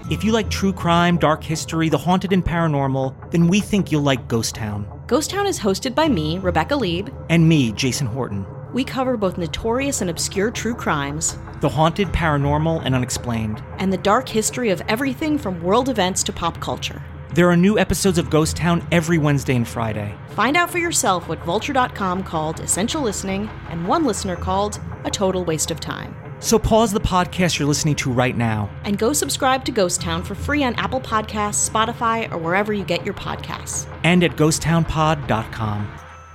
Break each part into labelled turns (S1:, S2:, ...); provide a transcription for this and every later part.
S1: If you like true crime, dark history, the haunted and paranormal, then we think you'll like Ghost Town.
S2: Ghost Town is hosted by me, Rebecca Lieb.
S1: And me, Jason Horton.
S2: We cover both notorious and obscure true crimes,
S1: the haunted, paranormal, and unexplained,
S2: and the dark history of everything from world events to pop culture.
S1: There are new episodes of Ghost Town every Wednesday and Friday.
S2: Find out for yourself what Vulture.com called essential listening and one listener called a total waste of time.
S1: So pause the podcast you're listening to right now.
S2: And go subscribe to Ghost Town for free on Apple Podcasts, Spotify, or wherever you get your podcasts.
S1: And at ghosttownpod.com.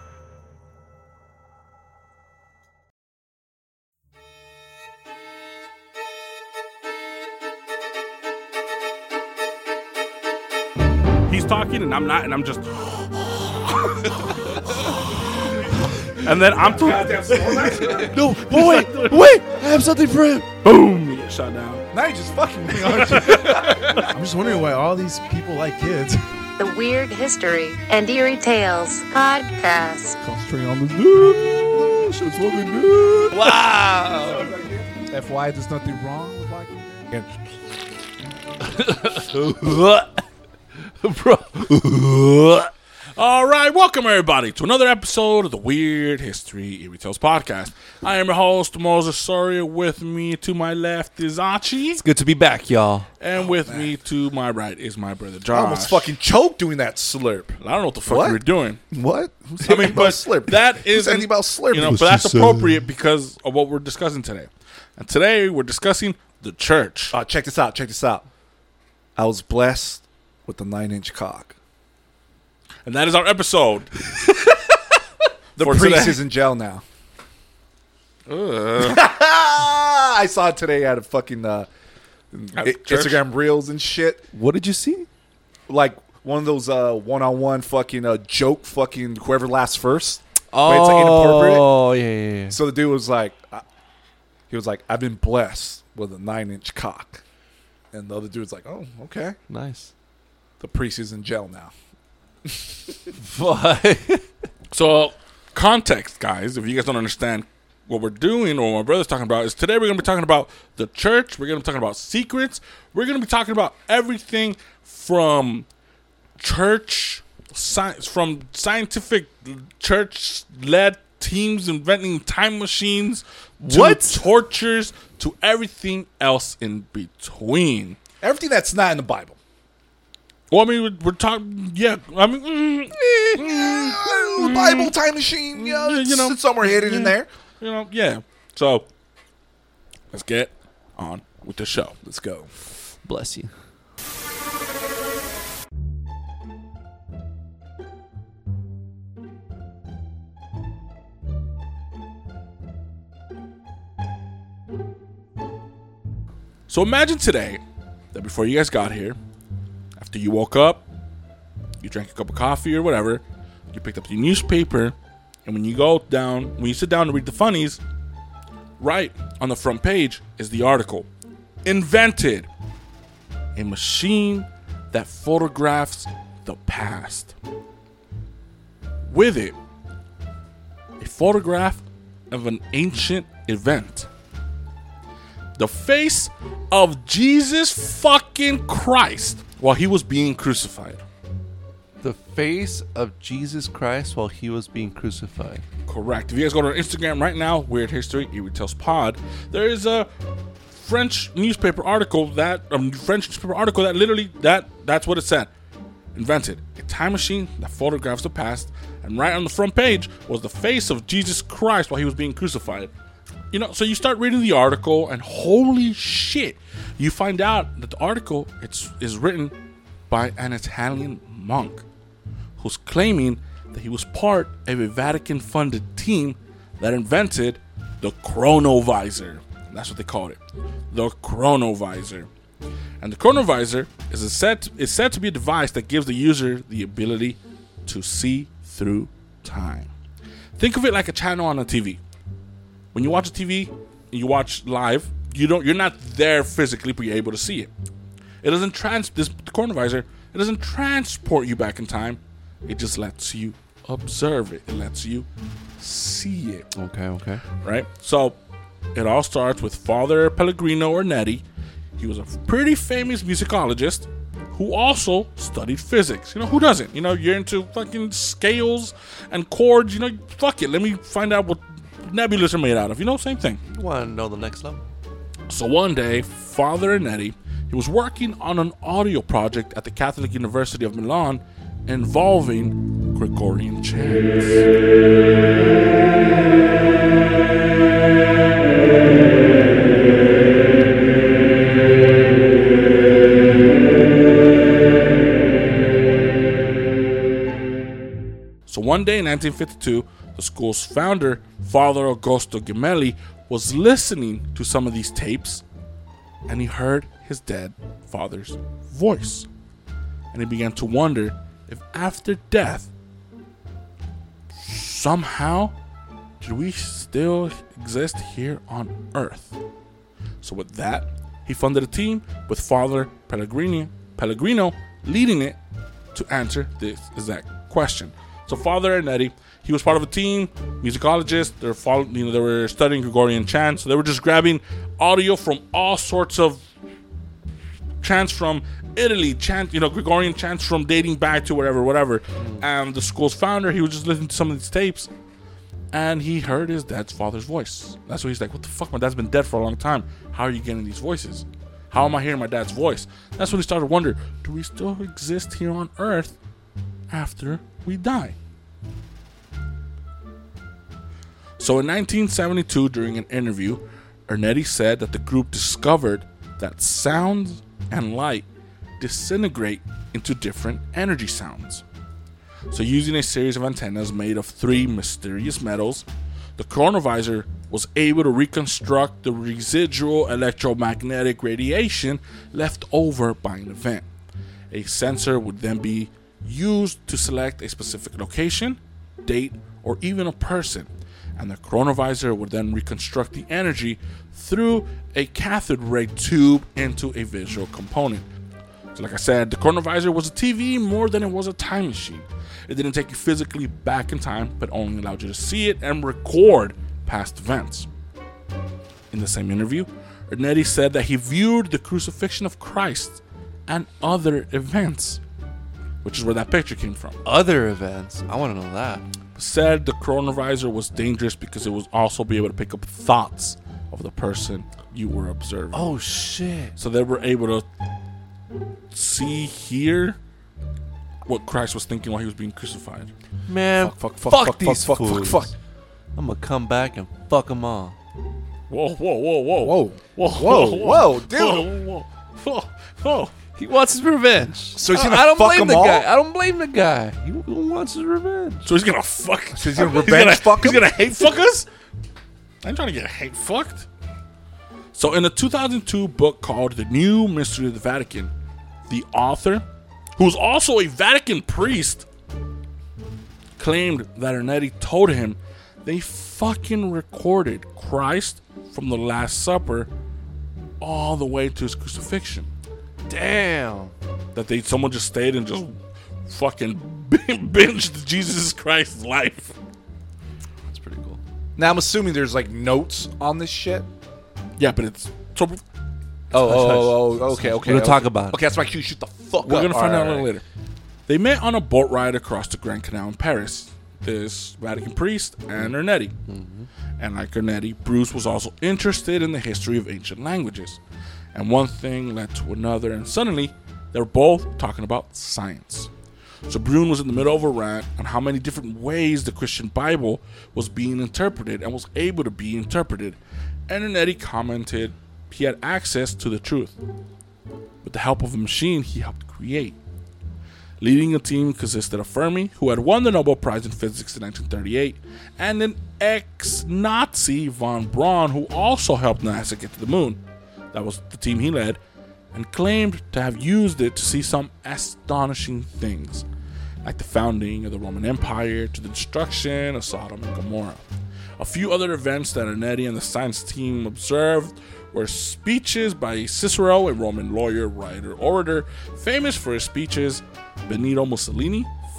S3: He's talking and I'm not, and I'm just. And then I'm talking.
S4: No, but wait! I have something for him.
S3: Boom! You get shot down.
S4: Now you're just fucking me, aren't you? I'm just wondering why all these people like kids.
S5: The Weird History and Eerie Tales podcast.
S4: Concentrating on the news. Shit's looking good.
S6: Wow.
S4: FY, there's nothing wrong with liking
S3: Bro. All right, welcome everybody to another episode of the Weird History Eerie Tales podcast. I am your host, Moses Soria. With me to my left is Archie.
S6: It's good to be back, y'all.
S3: And with me to my right is my brother Josh.
S4: I almost fucking choked doing that slurp.
S3: I don't know what the fuck
S4: What?
S3: you were doing.
S4: What? Who's
S3: I mean, but
S4: slurp?
S3: that is
S4: Who's anything about slurp?
S3: You know, but that's appropriate because of what we're discussing today. And today we're discussing the church.
S4: Check this out. I was blessed with the 9-inch cock.
S3: And that is our episode.
S4: The
S3: For
S4: priest
S3: today.
S4: is in jail now. I saw it today at a fucking Instagram Reels and shit.
S6: What did you see?
S4: Like one of those one-on-one fucking joke fucking whoever laughs first.
S6: Oh,
S4: But it's like inappropriate.
S6: yeah.
S4: So the dude was like, I've been blessed with a 9-inch cock. And the other dude's like, oh, okay.
S6: Nice.
S4: The priest is in jail now.
S6: What?
S3: So, context, guys, if you guys don't understand what we're doing or what my brother's talking about, is today we're going to be talking about the church. We're going to be talking about secrets. We're going to be talking about everything from church, from scientific church-led teams inventing time machines, to tortures, to everything else in between.
S4: Everything that's not in the Bible.
S3: Well, I mean, we're talking, yeah. I mean,
S4: Bible time machine, it's somewhere hidden in there.
S3: You know, yeah. So, let's get on with the show.
S4: Let's go.
S6: Bless you.
S3: So imagine today that before you guys got here, after you woke up, you drank a cup of coffee or whatever, you picked up your newspaper, and when you sit down to read the funnies, right on the front page is the article. Invented. A machine that photographs the past. With it, a photograph of an ancient event. The face of Jesus fucking Christ while he was being crucified.
S6: The face of Jesus Christ while he was being crucified.
S3: Correct. If you guys go to our Instagram right now, Weird History, Eerie Tales Pod, there is a French newspaper article that literally that's what it said. Invented a time machine that photographs the past, and right on the front page was the face of Jesus Christ while he was being crucified. You know, so you start reading the article, and holy shit, you find out that the article is written by an Italian monk who's claiming that he was part of a Vatican-funded team that invented the chronovisor. That's what they called it, the chronovisor. And the chronovisor is said to be a device that gives the user the ability to see through time. Think of it like a channel on a TV. When you watch a TV and you watch live, you're not there physically, but you're able to see it. It doesn't the chronovisor, it doesn't transport you back in time. It just lets you observe it. It lets you see it.
S6: Okay.
S3: Right? So it all starts with Father Pellegrino Ornetti. he was a pretty famous musicologist who also studied physics. You know, who doesn't? You know, you're into fucking scales and chords. You know, fuck it. Let me find out what nebulas are made out of. You know, same thing.
S6: You want to know the next level?
S3: So one day, Father Ernetti, he was working on an audio project at the Catholic University of Milan involving Gregorian chants. So one day in 1952, the school's founder, Father Augusto Gemelli, was listening to some of these tapes, and he heard his dead father's voice. And he began to wonder if after death, somehow, did we still exist here on Earth? So with that, he funded a team with Father Pellegrino leading it to answer this exact question. So Father Ernetti, he was part of a team, musicologists. They were studying Gregorian chants. So they were just grabbing audio from all sorts of chants from Italy, Gregorian chants from dating back to whatever. And the school's founder, he was just listening to some of these tapes, and he heard his dad's father's voice. That's why he's like, what the fuck? My dad's been dead for a long time. How are you getting these voices? How am I hearing my dad's voice? That's when he started to wonder, do we still exist here on Earth after we die? So in 1972, during an interview, Ernetti said that the group discovered that sounds and light disintegrate into different energy sounds. So using a series of antennas made of 3 mysterious metals, the chronovisor was able to reconstruct the residual electromagnetic radiation left over by an event. A sensor would then be used to select a specific location, date, or even a person, and the chronovisor would then reconstruct the energy through a cathode ray tube into a visual component. So like I said, the chronovisor was a TV more than it was a time machine. It didn't take you physically back in time, but only allowed you to see it and record past events. In the same interview, Ernetti said that he viewed the crucifixion of Christ and other events, which is where that picture came from.
S6: Other events? I want to know that.
S3: Said the chronovisor was dangerous because it was also be able to pick up thoughts of the person you were observing.
S6: Oh, shit.
S3: So they were able to see, hear what Christ was thinking while he was being crucified.
S6: Man, fuck these fools. I'm going to come back and fuck them all.
S3: Whoa.
S4: Dude.
S3: Whoa.
S6: He wants his revenge.
S4: So he's gonna
S6: I don't
S4: fuck
S6: blame
S4: them
S6: the
S4: all?
S6: guy. I don't blame the guy. He wants his revenge.
S3: So he's gonna fuck.
S4: So he's gonna revenge fuck
S3: He's
S4: him?
S3: gonna hate fuck us? I ain't trying to get hate fucked. So in a 2002 book called The New Mystery of the Vatican, the author, who was also a Vatican priest, claimed that Ernetti told him they fucking recorded Christ from the Last Supper all the way to his crucifixion.
S6: Damn.
S3: That someone just stayed and just fucking binged Jesus Christ's life.
S6: That's pretty cool.
S4: Now I'm assuming there's like notes on this shit.
S3: Yeah, but it's so
S4: Okay.
S6: We're gonna talk about it.
S4: Okay, that's my cue. Shoot the fuck up.
S3: we're gonna find
S4: All
S3: out a
S4: right.
S3: little later. They met on a boat ride across the Grand Canal in Paris. This Vatican priest and Ernetti. And like Ernetti, Bruce was also interested in the history of ancient languages. And one thing led to another, and suddenly they were both talking about science. So Brune was in the middle of a rant on how many different ways the Christian Bible was being interpreted and was able to be interpreted. And Ernetti commented he had access to the truth. With the help of a machine he helped create. Leading a team consisted of Fermi, who had won the Nobel Prize in Physics in 1938, and an ex-Nazi von Braun, who also helped NASA get to the moon. That was the team he led, and claimed to have used it to see some astonishing things, like the founding of the Roman Empire to the destruction of Sodom and Gomorrah. A few other events that Ernetti and the science team observed were speeches by Cicero, a Roman lawyer, writer, orator, famous for his speeches, Benito Mussolini,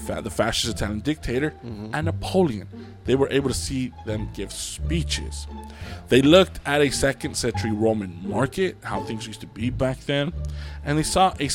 S3: the fascist Italian dictator, and Napoleon. They were able to see them give speeches. They looked at a 2nd century Roman market, how things used to be back then, and they saw a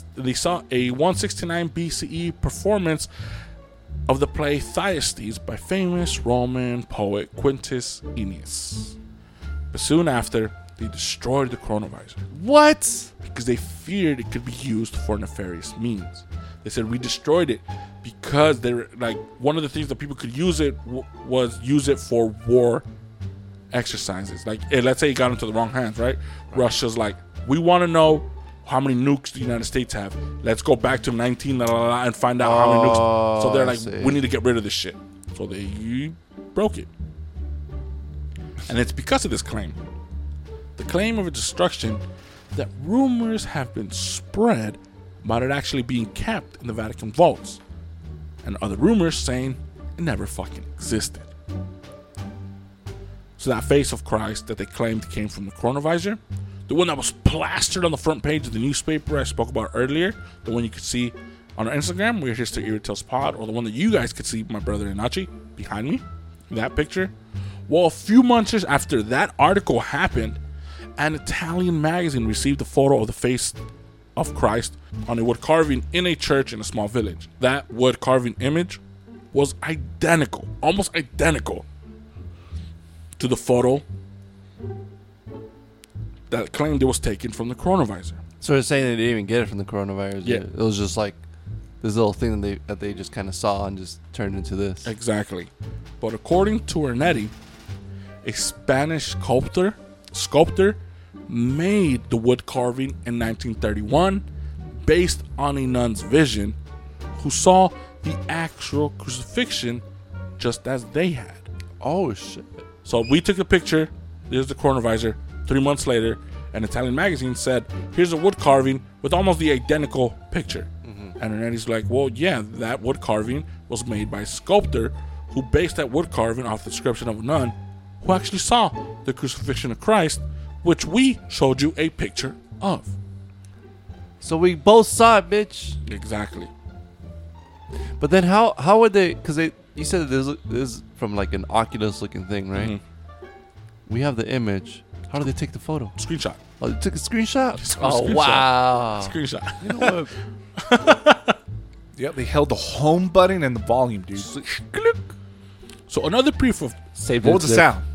S3: 169 BCE performance of the play Thyestes by famous Roman poet Quintus Ennius. But soon after, they destroyed the chronovisor.
S6: What?
S3: Because they feared it could be used for nefarious means. They said we destroyed it because they're like one of the things that people could use it was use it for war exercises. Like, let's say it got into the wrong hands, right? Russia's like, we want to know how many nukes the United States have. Let's go back to 19 and find out how many nukes. So they're like, we need to get rid of this shit. So they broke it. And it's because of this claim, the claim of a destruction, that rumors have been spread about it actually being kept in the Vatican vaults, and other rumors saying it never fucking existed. So that face of Christ that they claimed came from the chronovisor, the one that was plastered on the front page of the newspaper I spoke about earlier, the one you could see on our Instagram, Weird History Eerie Tales Pod, or the one that you guys could see, my brother Inachi, behind me, that picture. Well, a few months after that article happened, an Italian magazine received a photo of the face of Christ on a wood carving in a church in a small village. That wood carving image was identical, almost identical, to the photo that claimed it was taken from the chronovisor.
S6: So they're saying they didn't even get it from the coronavirus.
S3: Yeah.
S6: It was just like this little thing that they just kind of saw and just turned into this.
S3: Exactly. But according to Ernetti, a Spanish sculptor made the wood carving in 1931 based on a nun's vision who saw the actual crucifixion just as they had.
S6: Oh, shit.
S3: So we took a picture. There's the chronovisor. 3 months later, an Italian magazine said, here's a wood carving with almost the identical picture. And Ernetti's like, well, yeah, that wood carving was made by a sculptor who based that wood carving off the description of a nun who actually saw the crucifixion of Christ, which we showed you a picture of.
S6: So we both saw it, bitch.
S3: Exactly.
S6: But then how would they? Because you said this is from like an Oculus looking thing, right?
S3: Mm-hmm.
S6: We have the image. How did they take the photo?
S3: Screenshot.
S6: Oh, they took a screenshot.
S3: Screenshot.
S6: Wow.
S3: Screenshot.
S6: You know what?
S4: Yep, they held the home button and the volume, dude.
S3: So another proof of
S6: Saved
S4: What
S6: it
S4: was the
S6: zip.
S4: sound?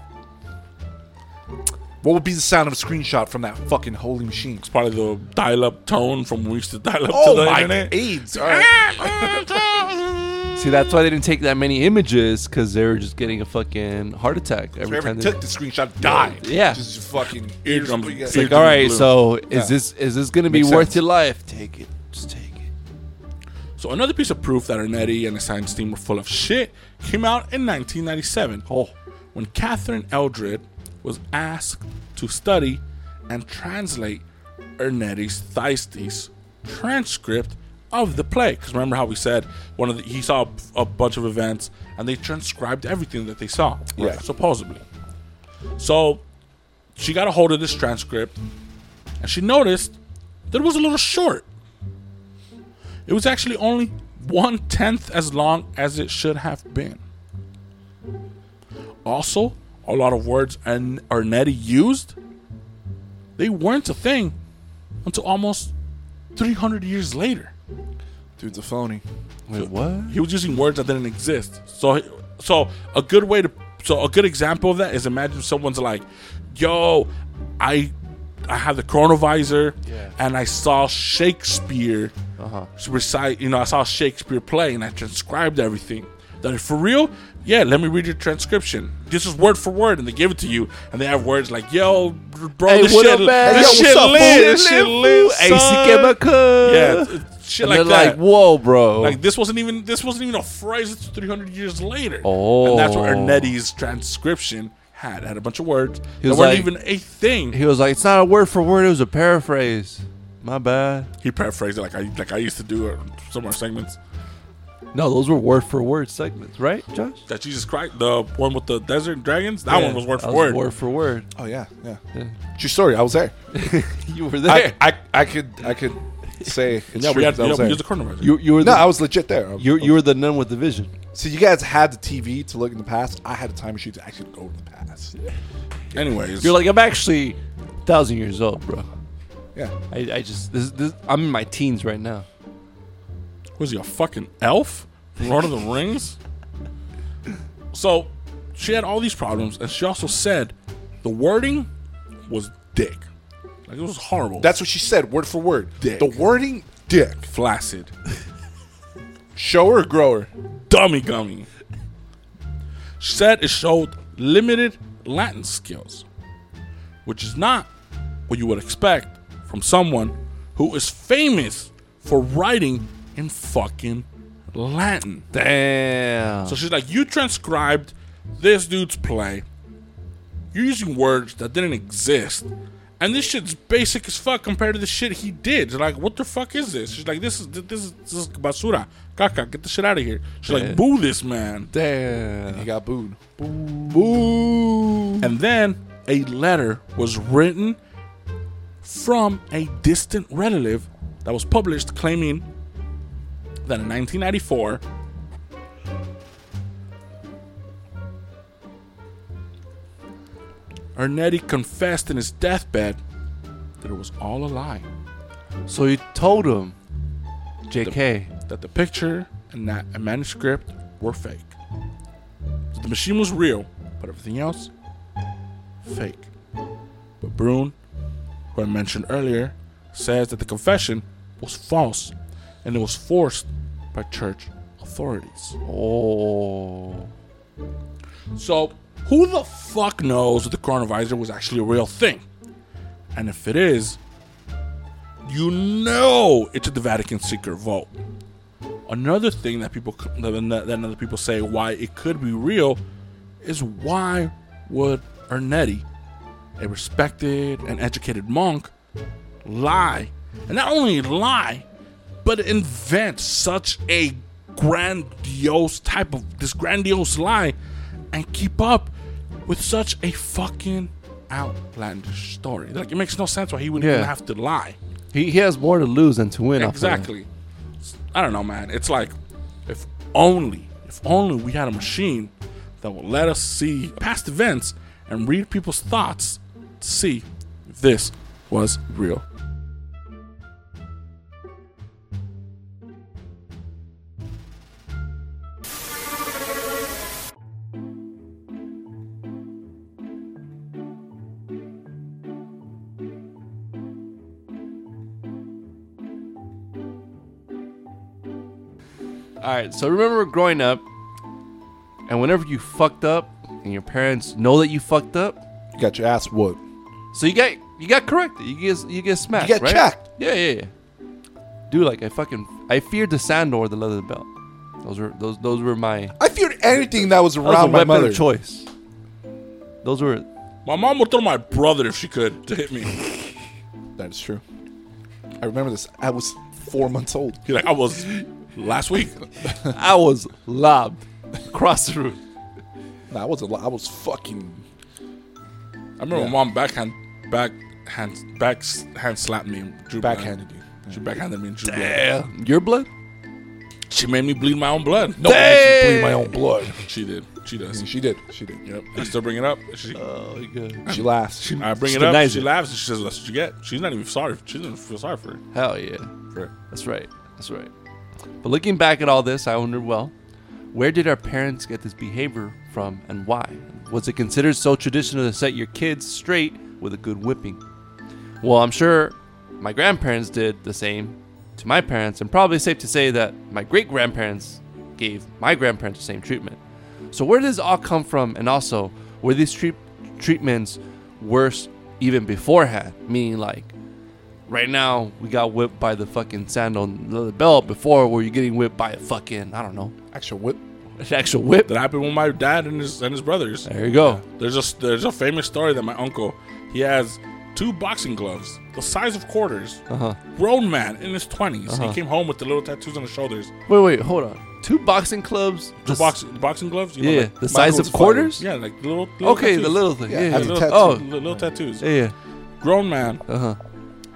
S4: What would be the sound of a screenshot from that fucking holy machine?
S3: it's probably the dial-up tone from when we used to dial up to
S4: Oh
S3: the
S4: my
S3: internet.
S4: AIDS! All right.
S6: See, that's why they didn't take that many images, because they were just getting a fucking heart attack every
S4: Whoever
S6: time.
S4: took the screenshot died.
S6: Yeah.
S4: Just fucking
S3: Eardrum.
S6: It's like, all right,
S3: Blue.
S6: so
S4: Yeah.
S6: is this gonna be
S4: Makes
S6: worth
S4: sense.
S6: your life? Take it. Just take it.
S3: So another piece of proof that Ernetti and his science team were full of shit came out in 1997. When Catherine Eldred was asked to study and translate Ernetti's Thyestes transcript of the play. Because remember how we said he saw a bunch of events and they transcribed everything that they saw,
S4: Yeah.
S3: supposedly. So she got a hold of this transcript and she noticed that it was a little short. It was actually only 1/10 as long as it should have been. Also, a lot of words Ernetti used, they weren't a thing until almost 300 years later.
S4: Dude's a phony.
S6: Wait, what?
S3: He was using words that didn't exist. So a good example of that is, imagine someone's like, "Yo, I have the chronovisor, and I saw Shakespeare recite. I saw Shakespeare play, and I transcribed everything. That for real? Yeah, let me read your transcription. This is word for word, and they give it to you, and they have words like, "Yo, bro,
S6: Hey,
S3: this
S6: what
S3: shit,
S6: up, man?
S3: this
S6: Yo,
S3: shit
S6: what's up,
S3: lit,
S6: fool?
S3: this shit lit,
S6: Hey,
S3: son."
S6: que me could.
S3: Yeah, shit
S6: And
S3: like
S6: they're
S3: that.
S6: like, whoa, bro.
S3: Like this wasn't even a phrase. It's 300 years later.
S6: Oh.
S3: And that's what Ernetti's transcription had a bunch of words
S6: He
S3: that
S6: was
S3: weren't
S6: like-
S3: even a thing.
S6: He was like, it's not a word for word, it was a paraphrase. My bad.
S3: He paraphrased it like I used to do it some of our segments.
S6: No, those were word for word segments, right, Josh?
S3: That Jesus Christ, the one with the desert dragons, that one was word
S6: that
S3: for word.
S6: Word for word.
S4: Oh yeah. True story. I was there.
S6: You were there.
S4: I could say it's
S3: Yeah,
S4: true.
S3: we had
S4: 'cause I was there.
S3: used the chronovisor.
S6: You were
S4: No, I was legit there.
S6: you were the nun with the vision.
S4: So you guys had the TV to look in the past. I had a time machine to actually go to the past.
S3: Anyways,
S6: You're like, I'm actually 1,000 years old, bro.
S4: Yeah.
S6: I just I'm in my teens right now.
S3: was he a fucking elf from Lord of the Rings? So she had all these problems, and she also said the wording was dick. Like, it was horrible.
S4: That's what she said, word for word.
S3: Dick.
S4: The wording, dick.
S3: flaccid,
S4: Shower or grower?
S3: dummy gummy. She said it showed limited Latin skills, which is not what you would expect from someone who is famous for writing in fucking Latin.
S6: Damn.
S3: So she's like, you transcribed this dude's play. You're using words that didn't exist. And this shit's basic as fuck compared to the shit he did. She's like, what the fuck is this? She's like, this is basura. Caca, get the shit out of here. She's like, boo this man.
S6: Damn.
S4: He got booed.
S6: Boo.
S3: And then a letter was written from a distant relative that was published claiming that in 1994, Ernetti confessed in his deathbed that it was all a lie.
S6: So you told him, JK.
S3: That the picture and that a manuscript were fake. That the machine was real, but everything else, fake. But Brune, who I mentioned earlier, says that the confession was false and it was forced by church authorities.
S6: Oh.
S3: So, who the fuck knows that the chronovisor was actually a real thing? And if it is, you know it's at the Vatican secret vault. Another thing that other people say why it could be real is why would Ernetti, a respected and educated monk, lie? And not only lie, but invent such a grandiose lie and keep up with such a fucking outlandish story. Like, it makes no sense why he would even have to lie.
S6: He has more to lose than to win.
S3: Exactly. I don't know, man. It's like, if only we had a machine that would let us see past events and read people's thoughts to see if this was real.
S6: All right, so remember growing up, and whenever you fucked up, and your parents know that you fucked up,
S4: You got your ass whooped.
S6: so you got corrected. You get smacked.
S4: You get
S6: right?
S4: checked.
S6: Yeah. Dude, like I feared the sand or the leather belt. Those were my
S4: I feared anything that was
S6: that was a
S4: around my
S6: weapon
S4: mother.
S6: of choice. Those were
S3: My mom would throw my brother if she could to hit me.
S4: That is true. I remember this. I was 4 months old.
S3: He's like, I was last week.
S6: I was lobbed across the room.
S4: Nah, I was fucking.
S3: I remember my mom backhand slapped me and drew blood.
S4: Backhanded you.
S3: She backhanded me and drew blood.
S6: Damn, your blood?
S3: She made me bleed my own blood.
S4: No, I bleed my own blood.
S3: She did. She does.
S4: She did.
S3: Yep. I still bring it up.
S6: Oh my god.
S4: She laughs.
S3: I bring
S6: She
S3: it up.
S6: denies
S3: She
S6: it.
S3: laughs and she says, "That's what you get." She's not even sorry. She doesn't feel sorry for it.
S6: Hell yeah.
S3: For it.
S6: That's right. But looking back at all this, I wondered, well, where did our parents get this behavior from and why? Was it considered so traditional to set your kids straight with a good whipping? Well, I'm sure my grandparents did the same to my parents, and probably safe to say that my great-grandparents gave my grandparents the same treatment. So where does this all come from? And also, were these treatments worse even beforehand? Meaning, like, right now, we got whipped by the fucking sandal and leather belt. Before, were you getting whipped by a fucking, I don't know,
S4: Actual whip.
S6: an actual whip?
S3: That happened with my dad and his brothers.
S6: There you go.
S3: There's a famous story that my uncle, he has 2 boxing gloves the size of quarters. Grown man in his 20s. He came home with the little tattoos on his shoulders.
S6: Wait, hold on. 2 boxing clubs?
S3: The boxing gloves. You know,
S6: Yeah,
S3: like,
S6: the size
S4: Michael's
S6: of quarters?
S3: yeah, like little
S6: Okay,
S3: tattoos.
S6: the little thing.
S4: Yeah,
S6: Yeah,
S4: have
S6: yeah.
S4: the
S3: little,
S4: tattoo.
S6: Oh,
S3: little tattoos.
S6: yeah.
S3: Grown man
S6: Uh-huh.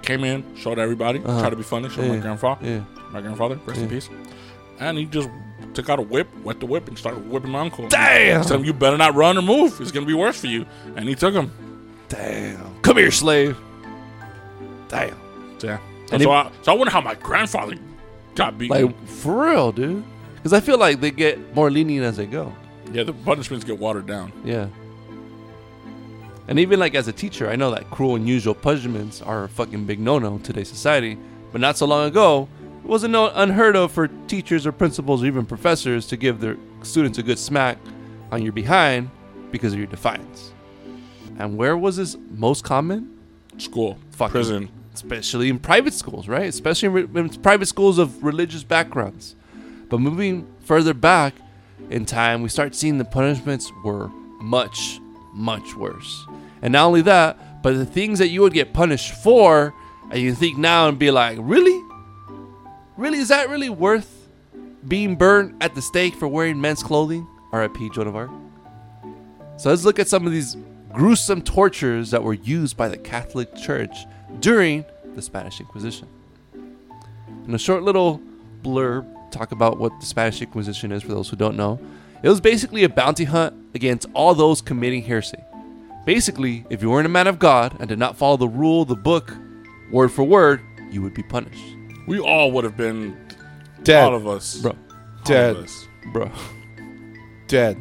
S3: came in, showed everybody, tried to be funny, showed my grandfather.
S6: Yeah.
S3: My grandfather, rest in peace. And he just took out a whip, wet the whip, and started whipping my uncle.
S6: Damn.
S3: He told him, you better not run or move. It's going to be worse for you. And he took him.
S6: Damn. Come here, slave. Damn.
S3: Yeah.
S6: And
S3: So I wonder how my grandfather got beaten.
S6: Like, for real, dude. Because I feel like they get more lenient as they go.
S3: Yeah, the punishments get watered down.
S6: Yeah. And even like as a teacher, I know that cruel and unusual punishments are a fucking big no-no in today's society. But not so long ago, it wasn't unheard of for teachers or principals or even professors to give their students a good smack on your behind because of your defiance. And where was this most common?
S3: School.
S6: Fucking
S3: Prison.
S6: Especially in private schools, right? Especially in private schools of religious backgrounds. But moving further back in time, we start seeing the punishments were much, much worse. And not only that, but the things that you would get punished for, and you think now and be like, really? Really? Is that really worth being burned at the stake for wearing men's clothing? R.I.P. Joan of Arc. So let's look at some of these gruesome tortures that were used by the Catholic Church during the Spanish Inquisition. In a short little blurb, talk about what the Spanish Inquisition is for those who don't know. It was basically a bounty hunt against all those committing heresy. Basically, if you weren't a man of God and did not follow the rule of the book word for word, you would be punished.
S3: We all would have been
S4: Dead.
S3: All of us.
S6: Bro.
S4: Dead.
S3: All of us.
S6: Bro.
S4: Dead.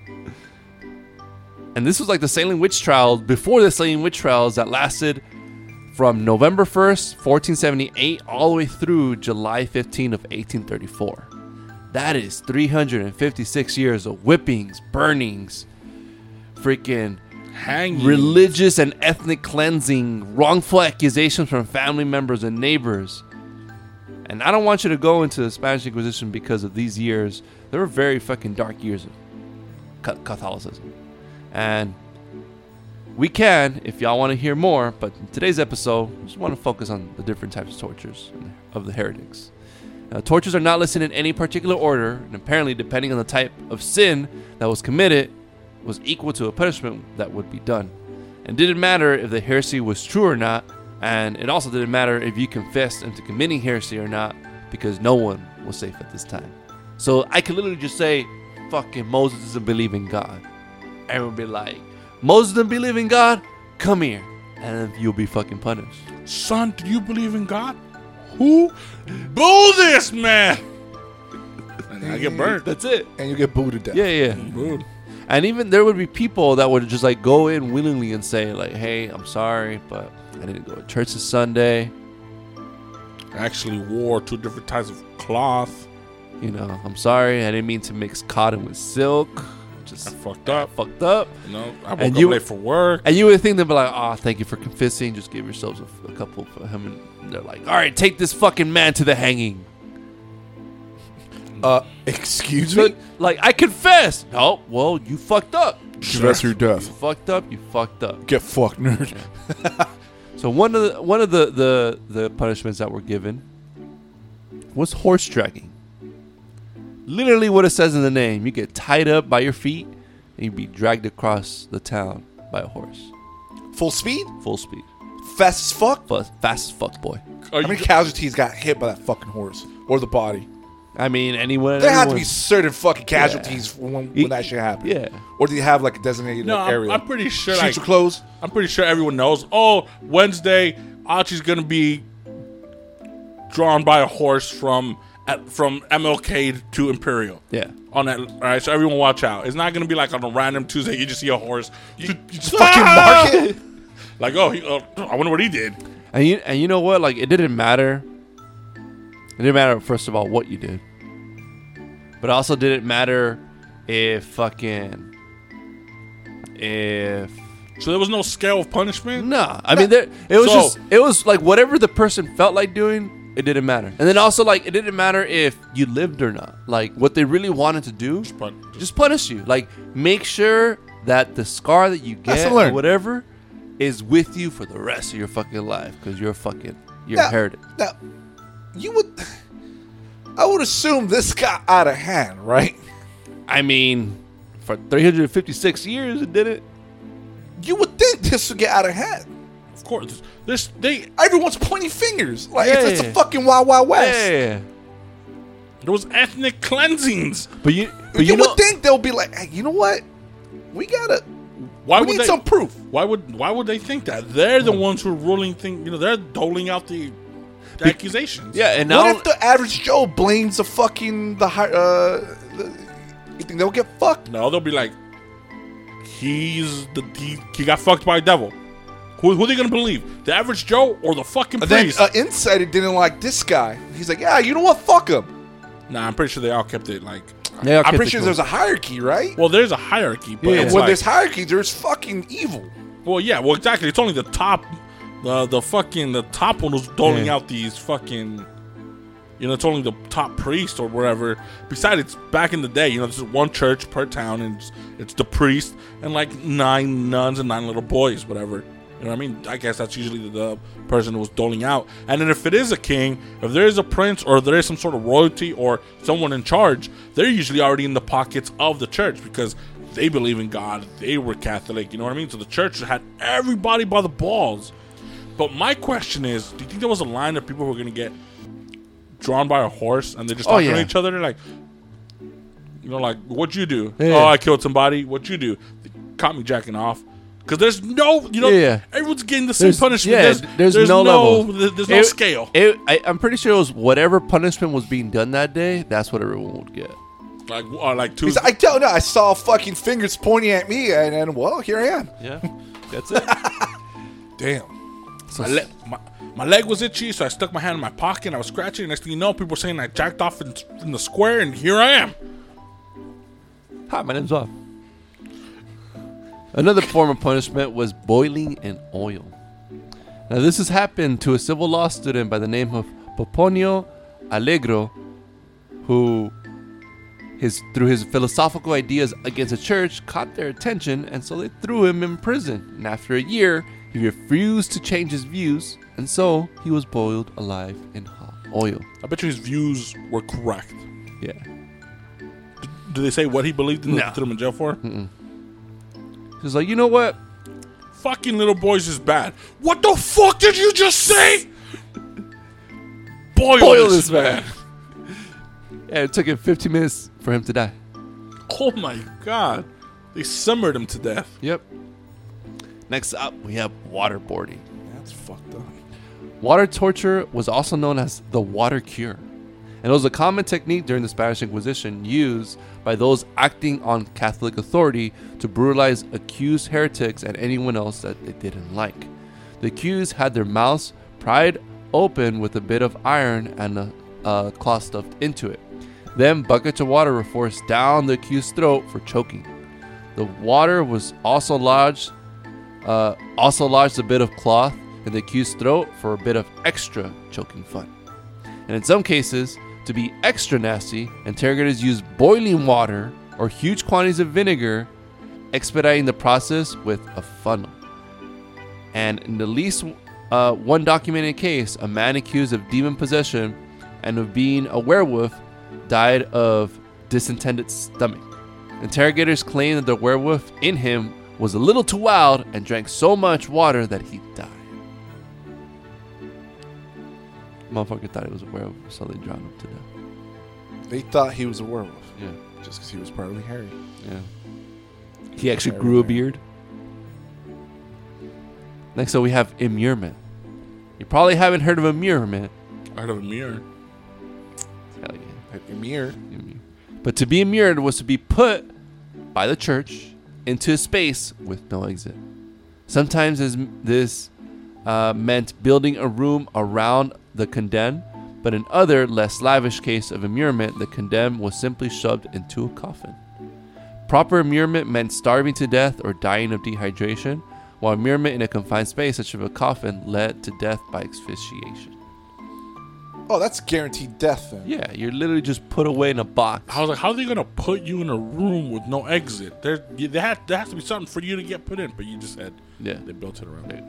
S6: And this was like the Salem witch trials before the Salem witch trials that lasted from November 1st, 1478 all the way through July 15 of 1834. That is 356 years of whippings, burnings, freaking
S3: Hanging.
S6: religious and ethnic cleansing, wrongful accusations from family members and neighbors. And I don't want you to go into the Spanish Inquisition because of these years. They were very fucking dark years of Catholicism. And we can, if y'all want to hear more, but in today's episode, we just want to focus on the different types of tortures of the heretics. Now, tortures are not listed in any particular order, and apparently, depending on the type of sin that was committed, was equal to a punishment that would be done. And it didn't matter if the heresy was true or not, and it also didn't matter if you confessed into committing heresy or not, because no one was safe at this time. So I could literally just say, fucking Moses doesn't believe in God. Everyone would be like, Moses doesn't believe in God? Come here. And you'll be fucking punished.
S3: Son, do you believe in God? Who? Boo this man! And I get burned.
S6: That's it.
S4: And you get booed to death.
S6: Yeah.
S3: Booed.
S6: And even there would be people that would just like go in willingly and say like, hey, I'm sorry, but I didn't go to church this Sunday.
S3: I actually wore 2 different types of cloth.
S6: You know, I'm sorry. I didn't mean to mix cotton with silk.
S3: I
S6: Just
S3: fucked up.
S6: fucked up.
S3: You know, I woke
S6: And
S3: up
S6: you-
S3: late for work.
S6: And you would think they'd be like, oh, thank you for confessing. Just give yourselves a couple for him. And they're like, all right, take this fucking man to the hanging.
S4: Excuse
S6: But,
S4: me?
S6: like, I confess. No, well, you fucked up.
S4: That's your
S6: You
S4: death.
S6: fucked up. You fucked up.
S4: Get fucked, nerd.
S6: So one of the punishments that were given was horse dragging. Literally what it says in the name. You get tied up by your feet and you'd be dragged across the town by a horse.
S4: Full speed?
S6: Full speed.
S4: Fast as fuck?
S6: Fast as fuck, boy.
S3: Are
S4: How
S3: you
S4: many casualties got hit by that fucking horse? Or the body?
S6: I mean, anyone.
S4: There had to be
S6: anyone-
S4: certain fucking casualties when that shit happened.
S6: Yeah.
S4: Or do you have like a designated
S3: No,
S4: area?
S3: I'm pretty sure.
S4: Streets
S3: Like,
S4: are closed?
S3: I'm pretty sure everyone knows. Oh, Wednesday, Archie's gonna be drawn by a horse from MLK to Imperial.
S6: Yeah.
S3: On that, all right. So everyone, watch out. It's not gonna be like on a random Tuesday. You just see a horse. You just
S4: Fucking mark it?
S3: Like, I wonder what he did.
S6: And you know what? Like, it didn't matter. It didn't matter, first of all, what you did. But it also didn't matter if
S3: So there was no scale of punishment.
S6: No, I mean, it was like whatever the person felt like doing, it didn't matter. And then also, like, it didn't matter if you lived or not. Like, what they really wanted to do, just punish you. Like, make sure that the scar that you get
S4: Lesson
S6: or
S4: learned.
S6: whatever is with you for the rest of your fucking life because you're a heretic.
S4: Now, I would assume this got out of hand, right?
S6: I mean, for 356 years, it didn't.
S4: You would think this would get out of hand.
S3: Of course.
S4: Everyone's pointing fingers. Like,
S6: Yeah.
S4: it's a fucking Wild Wild West.
S6: Yeah.
S3: There was ethnic cleansings.
S6: But you
S4: You
S6: know,
S4: would think they'll be like, hey, you know what? We
S3: Why would
S4: need
S3: they,
S4: some proof.
S3: Why would they think that? They're the ones who are ruling things. You know, they're doling out the accusations.
S6: yeah, and now
S4: What if the average Joe blames the fucking you think they'll get fucked?
S3: No, they'll be like, he got fucked by a devil. Who are they gonna believe? The average Joe or the fucking
S4: And then
S3: priest?
S4: Insider didn't like this guy. He's like, yeah, you know what? Fuck him.
S3: Nah, I'm pretty sure they all kept it like.
S6: Yeah,
S4: I'm pretty sure there's a hierarchy, right?
S3: Well, there's a hierarchy, but
S6: Yeah.
S3: it's
S4: When
S3: like,
S4: there's hierarchy, there's fucking evil.
S3: well, yeah, well, exactly. It's only the top, the top one who's doling
S6: Yeah.
S3: out these fucking. You know, it's only the top priest or whatever. Besides, it's back in the day. You know, this is one church per town, and it's the priest and like 9 nuns and 9 little boys, whatever. You know what I mean? I guess that's usually the person who was doling out. And then if it is a king, if there is a prince or there is some sort of royalty or someone in charge, they're usually already in the pockets of the church because they believe in God. They were Catholic. You know what I mean? So the church had everybody by the balls. But my question is, do you think there was a line of people who were going to get drawn by a horse and they're just talking to each other? They're like, you know, like, what'd you do?
S6: Yeah.
S3: Oh, I killed somebody. What'd you do? They caught me jacking off. Because there's no, you know,
S6: Yeah.
S3: everyone's getting the same
S6: There's-
S3: punishment.
S6: yeah, there's no level.
S3: There's no scale.
S6: I'm pretty sure it was whatever punishment was being done that day. That's what everyone would get.
S3: Like two.
S4: He's like, I don't know. I saw fucking fingers pointing at me, and well, here I am.
S6: Yeah, that's it.
S4: Damn.
S3: My leg was itchy, so I stuck my hand in my pocket and I was scratching. Next thing you know, people were saying I jacked off in the square, and here I am.
S6: Hi, my name's Bob. Another form of punishment was boiling in oil. Now, this has happened to a civil law student by the name of Poponio Allegro, who, through his philosophical ideas against the church, caught their attention, and so they threw him in prison. And after a year, he refused to change his views, and so he was boiled alive in hot oil.
S3: I bet you his views were correct.
S6: Yeah.
S3: Do they say what he believed in?
S6: No.
S3: They threw him in jail for?
S6: He's like, you know what?
S3: Fucking little boys is bad. What the fuck did you just say? Boil this man.
S6: Yeah, it took him 15 minutes for him to die.
S3: Oh my god. They simmered him to death.
S6: Yep. Next up, we have waterboarding.
S4: That's fucked up.
S6: Water torture was also known as the water cure. And it was a common technique during the Spanish Inquisition used by those acting on Catholic authority to brutalize accused heretics and anyone else that they didn't like. The accused had their mouths pried open with a bit of iron and a cloth stuffed into it. Then buckets of water were forced down the accused's throat for choking. The water was also lodged a bit of cloth in the accused's throat for a bit of extra choking fun. And in some cases, to be extra nasty, interrogators used boiling water or huge quantities of vinegar, expediting the process with a funnel. And in at least one documented case, a man accused of demon possession and of being a werewolf died of distended stomach. Interrogators claimed that the werewolf in him was a little too wild and drank so much water that he died. Motherfucker thought he was a werewolf, so they drowned him to death.
S4: They thought he was a werewolf
S6: Yeah,
S4: just because he was partly hairy.
S6: yeah. He actually grew a beard. Next up, we have immurement. You probably haven't heard of immurement.
S3: I heard of a mirror.
S6: Hell yeah.
S4: Emir.
S6: But to be immured was to be put by the church into a space with no exit. Sometimes this meant building a room around the condemned, but in other, less lavish case of immurement, the condemned was simply shoved into a coffin. Proper immurement meant starving to death or dying of dehydration, while immurement in a confined space such as a coffin led to death by asphyxiation.
S4: Oh, that's guaranteed death then.
S6: Yeah, you're literally just put away in a box.
S3: I was like, how are they gonna put you in a room with no exit? There has to be something for you to get put in, but you just said
S6: Yeah.
S3: they built it around it.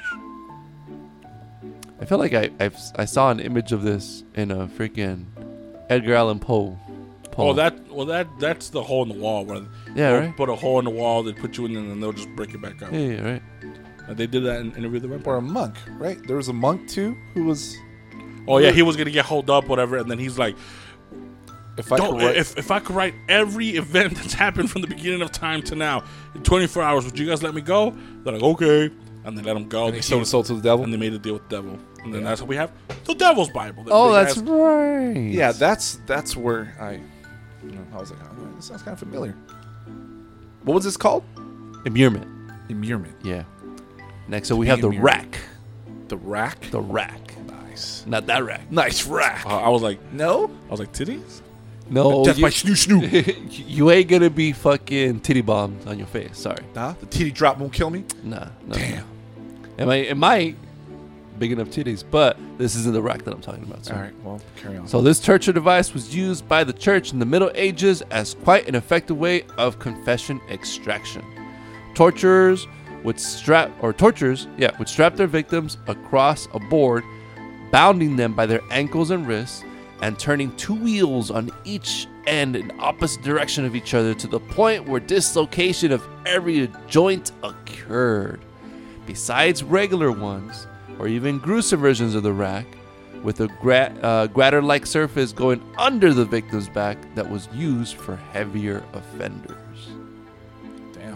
S6: I feel like I saw an image of this in a freaking Edgar Allan Poe poem.
S3: That's the hole in the wall where
S6: Yeah,
S3: they'll
S6: right?
S3: put a hole in the wall, they put you in, and then they'll just break it back up.
S6: Yeah, right.
S3: They did that in Interview with the Vampire.
S4: Or a monk, right? There was a monk too who was.
S3: Oh yeah, he was gonna get holed up, whatever, and then he's like,
S4: If I
S3: could write every event that's happened from the beginning of time to now in 24 hours, would you guys let me go? They're like, okay, and they let him go.
S4: and he sold his soul to the devil.
S3: and they made a deal with the devil, and then that's what we have the Devil's Bible.
S6: Oh, that's right.
S4: Yeah, that's where I was like, oh, this sounds kind of familiar. What was this called?
S6: Immurement.
S4: Immurement.
S6: Yeah. Next up, we have the
S4: Immurement.
S6: rack.
S4: The rack.
S6: The rack.
S4: Nice.
S6: Not that rack.
S4: Nice rack.
S3: I was like,
S4: No.
S3: titties.
S6: No.
S4: That's my snoo.
S6: You ain't gonna be fucking titty bombs on your face. Sorry.
S4: Nah, the titty drop won't kill me.
S6: Nah. No,
S4: Damn.
S6: no. It might big enough titties, but this isn't the rack that I'm talking about. So.
S4: All right, well, carry on.
S6: So this torture device was used by the church in the Middle Ages as quite an effective way of confession extraction. Torturers would strap their victims across a board, bounding them by their ankles and wrists, and turning two wheels on each end in opposite direction of each other to the point where dislocation of every joint occurred. Besides regular ones, or even gruesome versions of the rack, with a grater-like surface going under the victim's back that was used for heavier offenders.
S4: Damn.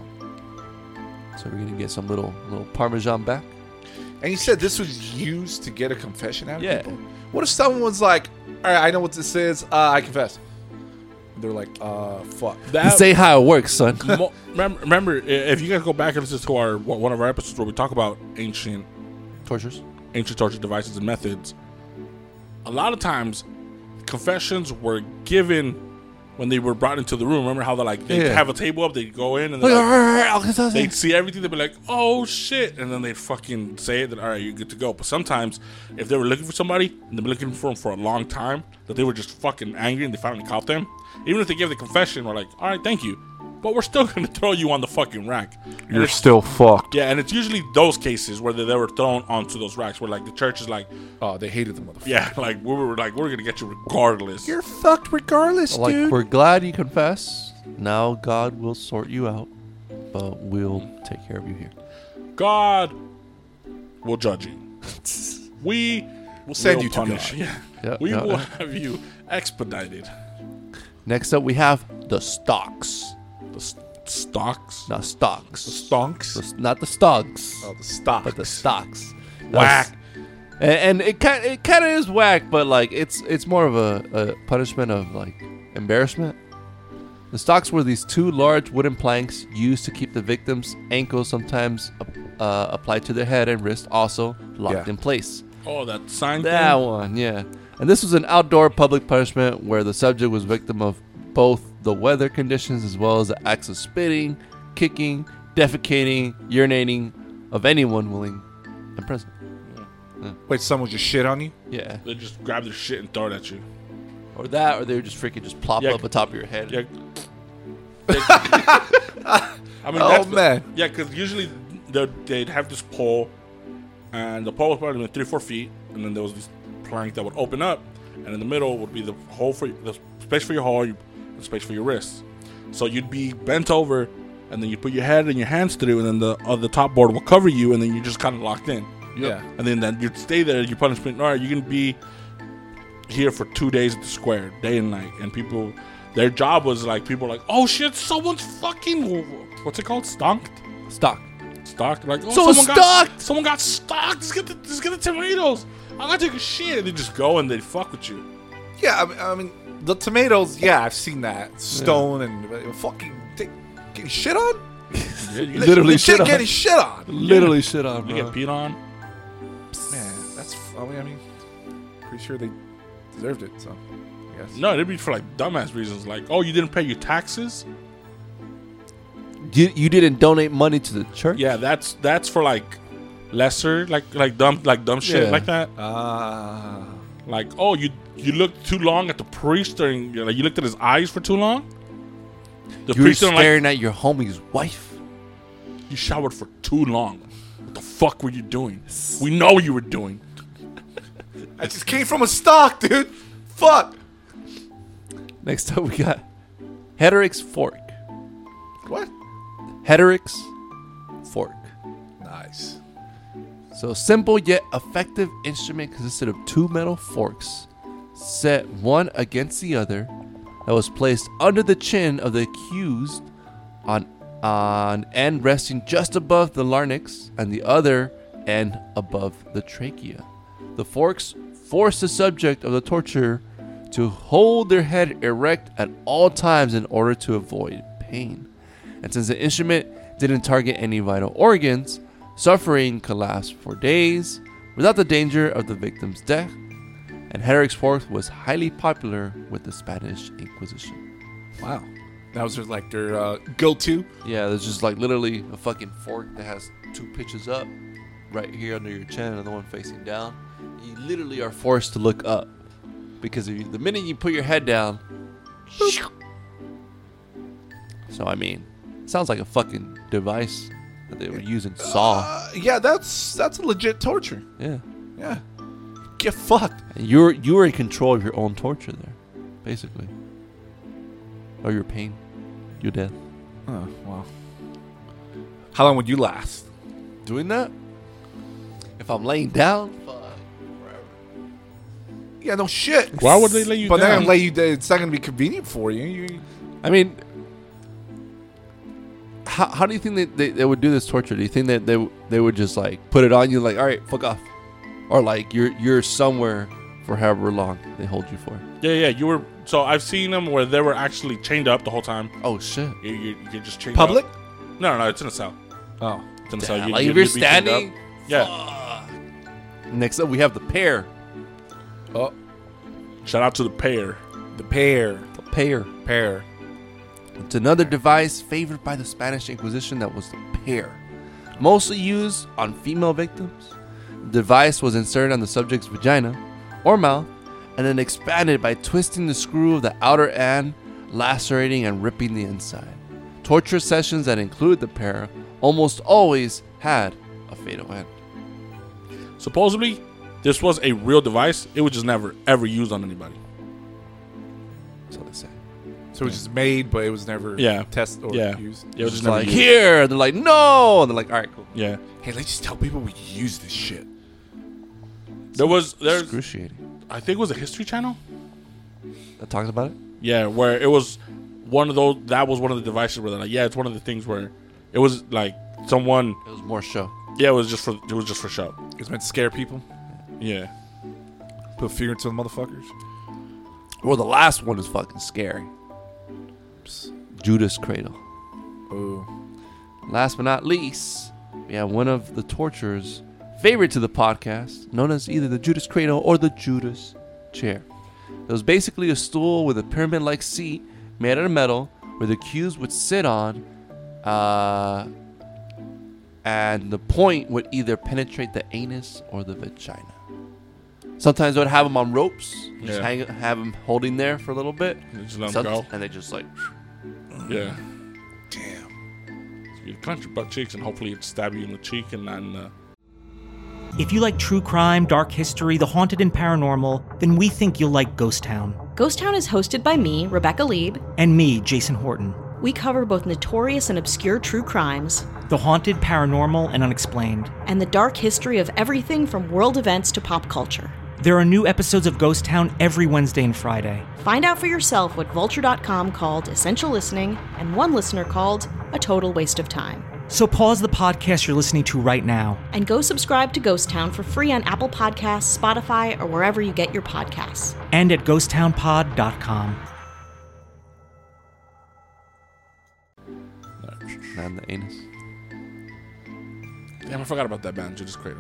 S6: So we're gonna get some little Parmesan back.
S4: And you said this was used to get a confession out of
S6: Yeah.
S4: people? What if someone was like, all right, I know what this is. I confess. And they're like, fuck.
S6: This ain't how it works, son.
S3: Remember, if you guys go back and listen to one of our episodes where we talk about ancient
S6: Tortures.
S3: torture devices and methods, a lot of times confessions were given when they were brought into the room. Remember how they'd have a table up, they'd go in and they'd see everything, they'd be like, oh shit, and then they'd fucking say it, that all right, you're good to go. But sometimes if they were looking for somebody and they've been looking for them for a long time, that they were just fucking angry and they finally caught them, even if they gave the confession, we're like, all right, thank you, but we're still gonna throw you on the fucking rack. And
S4: You're still fucked.
S3: yeah, and it's usually those cases where they were thrown onto those racks where like the church is like,
S4: Oh, they hated the motherfucker.
S3: yeah, like we're gonna get you regardless.
S4: You're fucked regardless,
S6: Like,
S4: dude.
S6: we're glad you confess. Now God will sort you out, but we'll take care of you here.
S3: God will judge you. We will
S4: send you to
S3: punish.
S4: God.
S3: Yeah.
S6: Yep,
S3: We
S6: yep,
S3: will
S6: yep.
S3: have you expedited.
S6: Next up, we have the stocks.
S3: The stocks.
S6: Not stocks.
S4: Stonks.
S6: Not the stogs,
S4: Oh, the stock.
S6: but the stocks.
S3: Whack.
S6: And it kind of is whack, but like it's more of a punishment of like embarrassment. The stocks were these two large wooden planks used to keep the victim's ankles, sometimes applied to their head and wrist, also locked
S4: Yeah.
S6: in place.
S3: Oh, that sign
S6: That
S3: thing?
S6: one, yeah. And this was an outdoor public punishment where the subject was victim of both the weather conditions as well as the acts of spitting, kicking, defecating, urinating of anyone willing and present.
S4: Wait, someone just shit on you?
S6: Yeah.
S3: They just grab their shit and throw it at you.
S6: Or that, or they would just freaking just plop
S3: Yeah.
S6: up on top of your head.
S3: Yeah. I mean,
S4: Oh,
S3: that's
S4: man.
S3: Yeah, because usually they'd have this pole, and the pole was probably 3-4 feet, and then there was this plank that would open up, and in the middle would be the hole for the space for your hole, the space for your wrists. So you'd be bent over, and then you put your head and your hands through, and then the top board will cover you, and then you're just kind of locked in.
S4: Yeah.
S3: And then you'd stay there. Your punishment. All right, you can be here for 2 days at the square, day and night. And people, their job was like, people were like, oh shit, someone's fucking, what's it called? Stonked?
S6: Stock.
S3: Stocked? Like, oh,
S6: Someone
S3: got stocked. Let's get the tomatoes. I gotta take a shit. They just go and they fuck with you.
S4: Yeah, I mean, the tomatoes, yeah, I've seen that. Stone and fucking getting shit on?
S3: Yeah, you
S6: Literally
S4: Legit
S6: shit on.
S4: getting shit on.
S6: Literally shit on,
S3: you
S6: bro.
S3: get peed on.
S4: Man, that's, I mean, pretty sure they deserved it, so I guess.
S3: No, it'd be for like dumbass reasons. Like, oh, you didn't pay your taxes?
S6: You didn't donate money to the church?
S3: Yeah, that's for like lesser, like dumb shit
S6: Yeah.
S3: like that. Like, oh, you looked too long at the priest, or you looked at his eyes for too long. The
S6: You were
S3: priest don't like
S6: staring at your homie's wife.
S3: you showered for too long. What the fuck were you doing? We know what you were doing.
S4: I just came from a stock, dude. Fuck.
S6: Next up, we got Hederick's fork.
S4: What?
S6: Hederick's fork.
S4: Nice.
S6: So a simple yet effective instrument consisted of 2 metal forks set one against the other that was placed under the chin of the accused on end resting just above the larynx and the other end above the trachea. The forks forced the subject of the torture to hold their head erect at all times in order to avoid pain. And since the instrument didn't target any vital organs, suffering could last for days without the danger of the victim's death. And Hendrix fork was highly popular with the Spanish Inquisition.
S4: Wow. That was like their go-to.
S6: Yeah, there's just like literally a fucking fork that has 2 pitches up right here under your chin and the one facing down. You literally are forced to look up because if the minute you put your head down, so I mean, it sounds like a fucking device that they were using saw.
S4: Yeah, that's a legit torture.
S6: Yeah,
S4: Yeah. Get fucked.
S6: and you were in control of your own torture there, basically, or your pain, your death.
S4: Oh, wow. How long would you last?
S6: Doing that, if I'm laying down, fuck, forever.
S4: Yeah, no shit.
S3: Why would they lay you
S4: But they're
S3: down?
S4: gonna lay you down. It's not gonna be convenient for you.
S6: I mean, how do you think they would do this torture? Do you think that they would just like put it on you like, all right, fuck off, or like you're somewhere for however long they hold you for?
S3: Yeah, you were. So I've seen them where they were actually chained up the whole time.
S6: Oh shit!
S3: You're just chained
S4: Public?
S3: up. No, it's in a cell.
S4: Oh.
S3: It's in a cell.
S6: Like if
S3: you'd
S6: you're
S3: be chained
S6: standing.
S3: up. Yeah.
S6: Next up, we have the pair.
S4: Oh.
S3: Shout out to the pair.
S4: The pear.
S6: The pair.
S4: Pear.
S6: It's another device favored by the Spanish Inquisition that was the pair, mostly used on female victims. The device was inserted on the subject's vagina or mouth and then expanded by twisting the screw of the outer end, lacerating and ripping the inside. Torture sessions that included the pair almost always had a fatal end.
S3: Supposedly, this was a real device. It was just never ever used on anybody.
S6: So they say.
S4: So it was just made, but it was never tested or used.
S3: Yeah, it was
S6: It's
S3: just never
S6: like,
S3: used.
S6: here! They're like, no! And they're like, all right, cool.
S3: Yeah.
S4: Hey, let's just tell people we use this shit.
S3: There's
S6: Excruciating.
S3: I think it was a History Channel.
S6: That talks about it?
S3: Yeah, where it was one of those. That was one of the devices where they're like, yeah, it's one of the things where it was like someone.
S6: It was more show.
S3: Yeah, it was just for show.
S4: It's meant to scare people.
S3: Yeah.
S4: Put fear into the motherfuckers.
S6: Well, the last one is fucking scary. Judas Cradle.
S4: Oh.
S6: Last but not least, we have one of the torturers favorite to the podcast, known as either the Judas Cradle or the Judas Chair. It was basically a stool with a pyramid-like seat made out of metal where the accused would sit on, and the point would either penetrate the anus or the vagina. Sometimes they would have them on ropes, just have them holding there for a little bit,
S3: Just let them go.
S6: and they just like...
S3: Yeah.
S4: Damn.
S3: So you clench your butt cheeks and hopefully it stab you in the cheek and not in the.
S1: If you like true crime, dark history, the haunted, and paranormal, then we think you'll like Ghost Town.
S2: Ghost Town is hosted by me, Rebecca Lieb.
S1: And me, Jason Horton.
S2: We cover both notorious and obscure true crimes,
S1: The haunted, paranormal, and unexplained.
S2: and the dark history of everything from world events to pop culture.
S1: There are new episodes of Ghost Town every Wednesday and Friday.
S2: Find out for yourself what Vulture.com called essential listening and one listener called a total waste of time.
S1: So pause the podcast you're listening to right now.
S2: And go subscribe to Ghost Town for free on Apple Podcasts, Spotify, or wherever you get your podcasts.
S1: And at ghosttownpod.com.
S6: Not in the anus.
S3: Damn, I forgot about that band, Judas Cradle.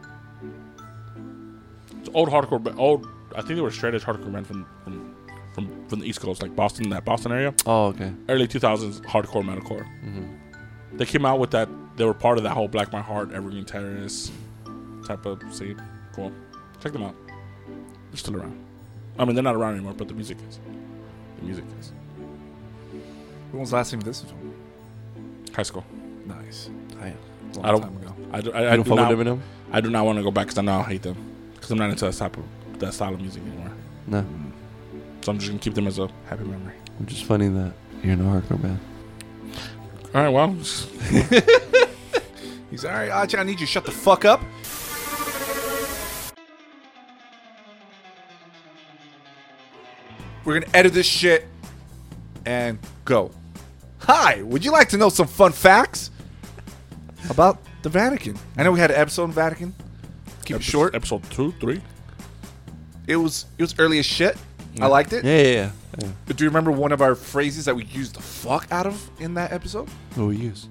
S3: It's old hardcore, I think they were straight edge hardcore band from the East Coast, like Boston, that Boston area.
S6: Oh, okay.
S3: Early 2000s hardcore metalcore. They came out with that. They were part of that whole Black My Heart, Evergreen Terrorist type of scene. Cool. Check them out. They're still around. I mean, they're not around anymore, but the music is. The music is.
S4: When was the last time you listened to him?
S3: High school.
S4: Nice.
S6: I
S4: Long time ago.
S3: I
S6: don't fuck with them anymore?
S3: I do not want to go back because I know I'll hate them. Because I'm not into that style of music anymore.
S6: No.
S3: So I'm just going to keep them as a happy memory.
S6: It's just funny that you're in a hardcore band.
S3: All right, well.
S4: He's all right, Archie, I need you to shut the fuck up. We're going to edit this shit and go. Hi, would you like to know some fun facts about the Vatican? I know we had an episode on Vatican. Keep it short.
S3: Episode 2, 3.
S4: It was early as shit. I liked it.
S6: Yeah.
S4: But do you remember one of our phrases that we used the fuck out of in that episode?
S6: What we use?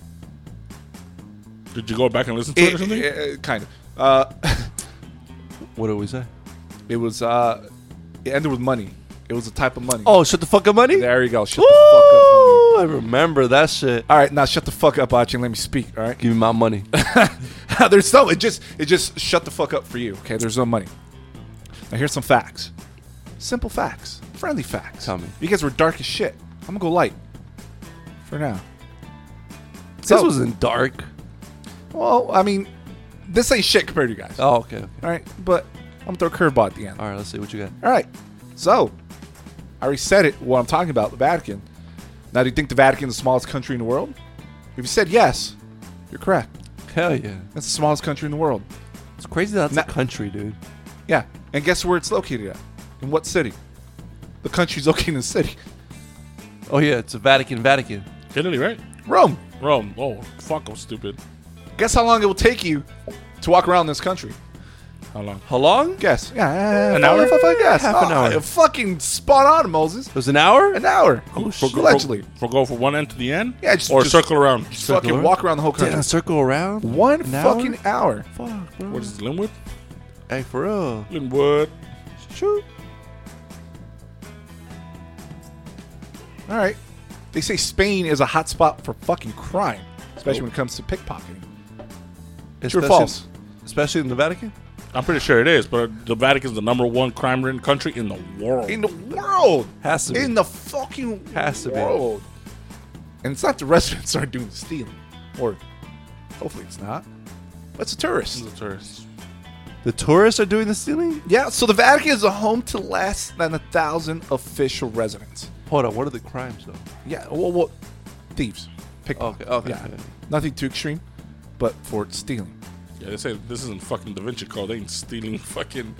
S3: Did you go back and listen to it or something?
S4: Kind of.
S6: What did we say?
S4: It was. It ended with money. It was a type of money.
S6: Oh, shut the fuck up, money.
S4: There you go. Shut the fuck up, money.
S6: I remember that shit.
S4: All right, now shut the fuck up, Archie, and let me speak. All right.
S6: Give me my money.
S4: There's no. It just shut the fuck up for you. Okay. There's no money. Now here's some facts. Simple facts. Friendly facts.
S6: Tell me.
S4: You guys were dark as shit. I'm gonna go light. For now.
S6: This wasn't dark.
S4: Well, I mean, this ain't shit compared to you guys.
S6: Oh, okay.
S4: All right, but I'm gonna throw a curveball at the end.
S6: All right, let's see what you got.
S4: All right. So, I already said it, what I'm talking about, the Vatican. Now, do you think the Vatican is the smallest country in the world? If you said yes, you're correct.
S6: Hell yeah.
S4: That's the smallest country in the world.
S6: It's crazy that's a country, dude.
S4: Yeah. And guess where it's located at? In what city? The country's located in the city.
S6: Oh, yeah, it's a Vatican.
S3: Italy, right?
S4: Rome.
S3: Rome. Oh, fuck, I'm stupid.
S4: Guess how long it will take you to walk around this country?
S3: How long?
S6: How long?
S4: Guess. Yeah.
S3: An hour?
S4: Guess.
S6: Half an hour.
S4: Fucking spot on, Moses.
S6: It was an hour?
S4: An hour. Allegedly.
S3: For go from one end to the end?
S4: Yeah,
S3: or circle around?
S4: Just fucking walk around the whole country.
S6: Damn, circle around?
S4: One
S6: An
S4: fucking hour.
S6: Fuck, bro.
S3: What is it, Linwood?
S6: Hey, for real.
S3: Linwood.
S6: Shoot.
S4: All right. They say Spain is a hot spot for fucking crime, especially when it comes to pickpocketing. True or false?
S6: Especially in the Vatican?
S3: I'm pretty sure it is, but the Vatican's the #1 crime-ridden country in the world.
S4: In the world.
S6: Has to be.
S4: In the fucking
S6: Has to be.
S4: world. And it's not the residents are doing the stealing. Or hopefully it's not. But it's the tourists.
S3: The tourists.
S6: The tourists are doing the stealing?
S4: Yeah, so the Vatican is a home to less than 1,000 official residents.
S6: Hold on, what are the crimes, though?
S4: Yeah, well thieves.
S6: Okay.
S4: Yeah. Nothing too extreme, but for stealing.
S3: Yeah, they say this isn't fucking Da Vinci Code. They ain't stealing fucking...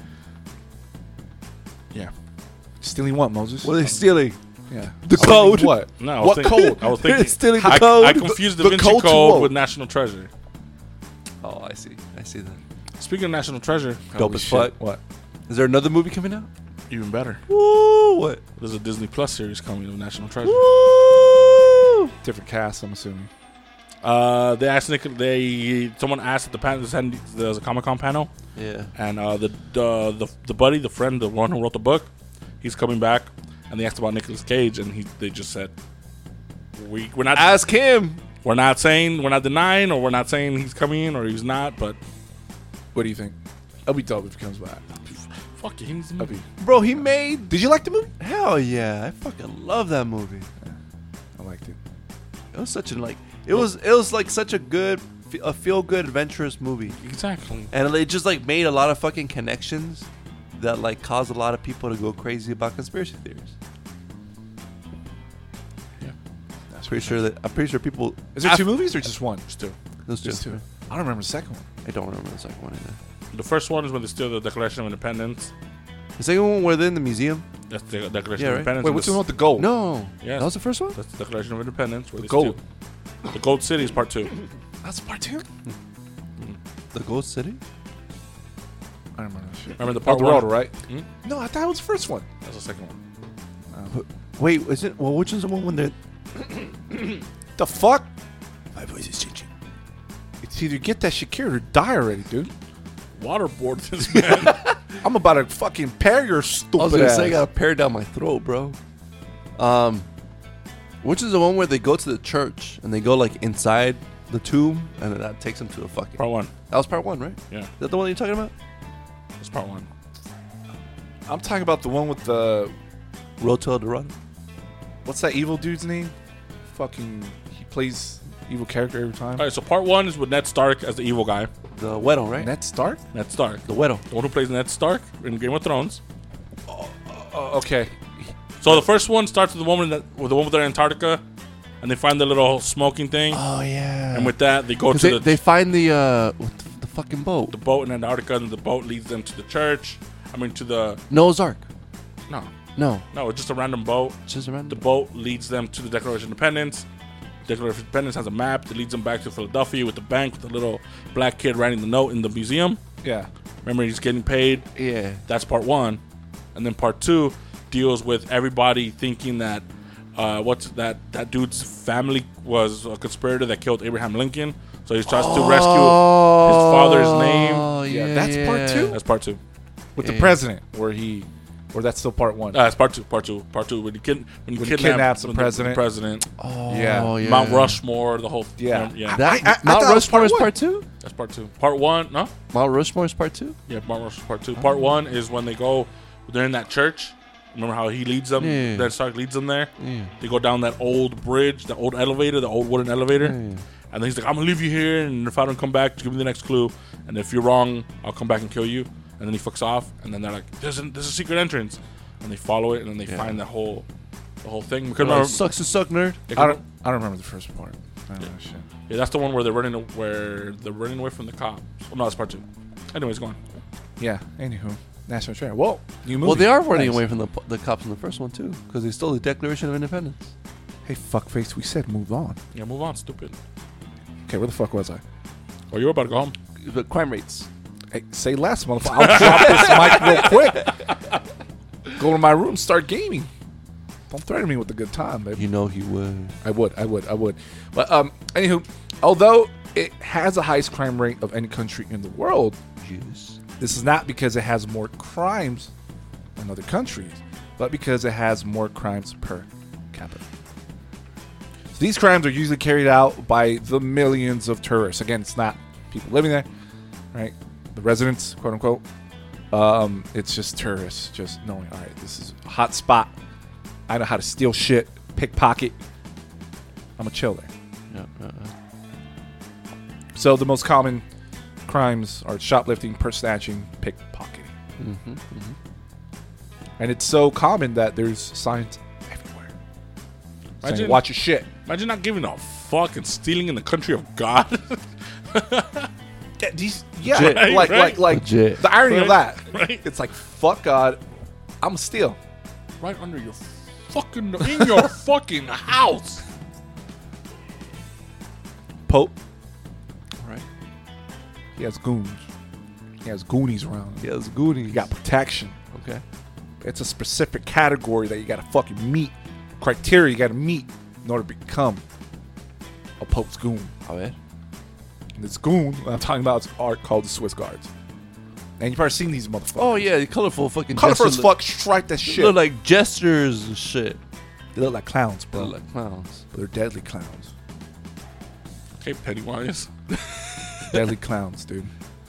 S4: Yeah. Stealing what, Moses?
S6: What are they stealing?
S4: Yeah.
S6: The code.
S4: What?
S3: No, I was
S4: What
S3: thinking,
S4: code?
S3: I was thinking...
S6: Stealing the
S3: I
S6: code?
S3: confused
S4: The
S3: Da Vinci
S4: code to
S3: Code
S4: what?
S3: with National Treasure.
S6: Oh, I see that.
S3: Speaking of National Treasure,
S6: Dope
S4: Holy
S6: as
S4: shit.
S6: fuck.
S4: What?
S6: Is there another movie coming out?
S3: even better.
S6: Woo! What?
S3: There's a Disney Plus series coming of National Treasure.
S6: Woo!
S4: Different cast, I'm assuming.
S3: They asked someone asked at the panel. There's a Comic-Con panel,
S6: Yeah.
S3: and the buddy, the friend, the one who wrote the book, he's coming back, and they asked about Nicolas Cage, and they just said, we're not
S6: Ask him.
S3: we're not denying, or we're not saying he's coming or he's not, but
S4: What do you think? I'll be dope if he comes back.
S3: fuck it, he needs to
S4: I'll be.
S6: Bro, he made.
S4: Did you like the movie?
S6: Hell yeah. I fucking love that movie.
S4: I liked it.
S6: It was such a it was like such a feel good adventurous movie.
S3: exactly.
S6: And it just like made a lot of fucking connections that like caused a lot of people to go crazy about conspiracy theories.
S3: Yeah.
S6: I'm pretty sure people.
S4: Is there two movies or just one?
S3: Just two.
S6: There's
S4: Just two. I don't remember the second one.
S6: I don't remember the second one either.
S3: The first one is when they steal the Declaration of Independence.
S6: The second one were they in the museum?
S3: That's the Declaration
S6: Yeah,
S3: of
S6: right.
S3: Independence.
S4: Wait,
S3: and
S4: what's the one with the gold?
S6: No.
S3: Yes.
S6: That was the first one?
S3: That's the Declaration of Independence. Where
S4: The
S3: they
S4: gold.
S3: steal. The Gold City is part 2.
S4: That's part 2?
S6: The Gold City?
S4: I don't remember that shit.
S3: Remember the
S4: Oh,
S3: part
S4: the
S3: 1?
S4: road, right?
S3: Hmm?
S4: No, I thought it was the first one.
S3: That's the second one.
S6: Wait, is it? Well, which is the one when they're.
S4: The fuck?
S6: My voice is changing.
S4: It's either get that shit cured or die already, dude.
S3: Waterboard this man.
S4: I'm about to fucking pair your stupid
S6: I was gonna
S4: ass.
S6: say I got a pear down my throat, bro. Which is the one where they go to the church and they go like inside the tomb and that takes them to a fucking.
S3: part 1.
S6: That was part 1, right?
S3: Yeah.
S6: Is that the one you're talking about?
S3: That's part 1.
S4: I'm talking about the one with the...
S6: Road to El Dorado.
S4: What's that evil dude's name? Fucking... He plays evil character every time.
S3: All right, so part 1 is with Ned Stark as the evil guy.
S6: The Weddle, right?
S4: Ned Stark?
S3: Ned Stark.
S6: The Weddle.
S3: The one who plays Ned Stark in Game of Thrones.
S4: Okay.
S3: So the first one starts with the woman with their Antarctica, and they find the little smoking thing,
S6: Oh yeah.
S3: and with that they go to
S6: Because they find the fucking boat.
S3: the boat in Antarctica, and the boat leads them to the church. I mean, to the
S6: Noah's Ark.
S3: no.
S6: No,
S3: No, it's just a random boat.
S6: it's just around
S3: The boat leads them to the Declaration of Independence. Declaration of Independence has a map that leads them back to Philadelphia with the bank with the little black kid writing the note in the museum.
S4: Yeah.
S3: Remember, he's getting paid.
S6: Yeah.
S3: That's part one. And then part two deals with everybody thinking that that dude's family was a conspirator that killed Abraham Lincoln. So he tries to rescue his father's name.
S6: Oh,
S4: Yeah, that's part two?
S3: That's part two.
S4: With the president, or that's still part one.
S3: That's part two. Part two. When he
S4: kidnaps the president.
S6: Oh,
S4: Yeah.
S6: yeah.
S3: Mount Rushmore. The whole.
S4: Yeah.
S3: Yeah.
S6: That,
S4: I
S6: Mount
S4: thought it was
S6: Rushmore is
S4: part
S6: part two?
S3: That's part two. Part one. No.
S6: Mount Rushmore is part two?
S3: Yeah. Mount Rushmore part two. Part one is when they're in that church. Remember how he leads them?
S6: Yeah.
S3: Ned Stark leads them there.
S6: Yeah.
S3: They go down that old bridge, the old elevator, the old wooden elevator.
S6: Yeah.
S3: And then he's like, I'm going to leave you here. And if I don't come back, give me the next clue. And if you're wrong, I'll come back and kill you. And then he fucks off. And then they're like, there's a secret entrance. And they follow it. And then they find the whole thing. Because
S6: Oh, sucks to suck, nerd.
S4: I don't remember the first part. I don't know shit.
S3: Yeah, that's the one where they're running away from the cops. Oh, no, that's part two. Anyways, go on.
S4: Yeah. Anywho, National Treasure. Whoa. New movie.
S6: Well, they are running
S4: Nice.
S6: away from the cops in the first one, too, because they stole the Declaration of Independence.
S4: Hey, fuckface. We said move on.
S3: Yeah, move on, stupid.
S4: Okay, where the fuck was I?
S3: Oh, you were about to go home.
S6: The crime rates.
S4: Hey, say less, motherfucker. I'll drop this mic real quick. Go to my room, start gaming. Don't threaten me with a good time, baby.
S6: You know he would.
S4: I would. But anywho, although it has the highest crime rate of any country in the world,
S6: Yes.
S4: this is not because it has more crimes than other countries, but because it has more crimes per capita. So these crimes are usually carried out by the millions of tourists. Again, it's not people living there, right? The residents, quote unquote. It's just tourists just knowing, all right, this is a hot spot. I know how to steal shit, pickpocket. I'm a chill there.
S6: Yeah.
S4: So the most common crimes are shoplifting, purse snatching, pickpocketing.
S6: Mm-hmm.
S4: And it's so common that there's signs everywhere saying,
S3: Imagine-
S4: watch your shit.
S3: Imagine not giving a fuck and stealing in the country of God.
S4: Yeah,
S6: Legit.
S4: like
S3: Right.
S6: Legit.
S4: the irony of
S3: Right.
S4: that.
S3: Right.
S4: It's like, fuck God, I'm steal.
S3: Right under your fucking in your fucking house.
S4: Pope,
S6: All right.
S4: he has goons. He has goonies around him.
S6: Yeah, it's Goonies.
S4: He got protection.
S6: Okay.
S4: It's a specific category that you gotta fucking meet. Criteria you gotta meet in order to become a Pope's goon.
S6: A ver.
S4: And this goon I'm talking about is art called the Swiss Guards. And you've probably seen these motherfuckers.
S6: Oh, yeah, the colorful fucking
S4: Colorful as
S6: gestures
S4: fuck, strike that shit.
S6: Look like gestures and shit.
S4: They look like clowns,
S6: They
S4: bro.
S6: look like clowns.
S4: But they're deadly clowns.
S3: Okay, Pennywise.
S4: Deadly clowns, dude.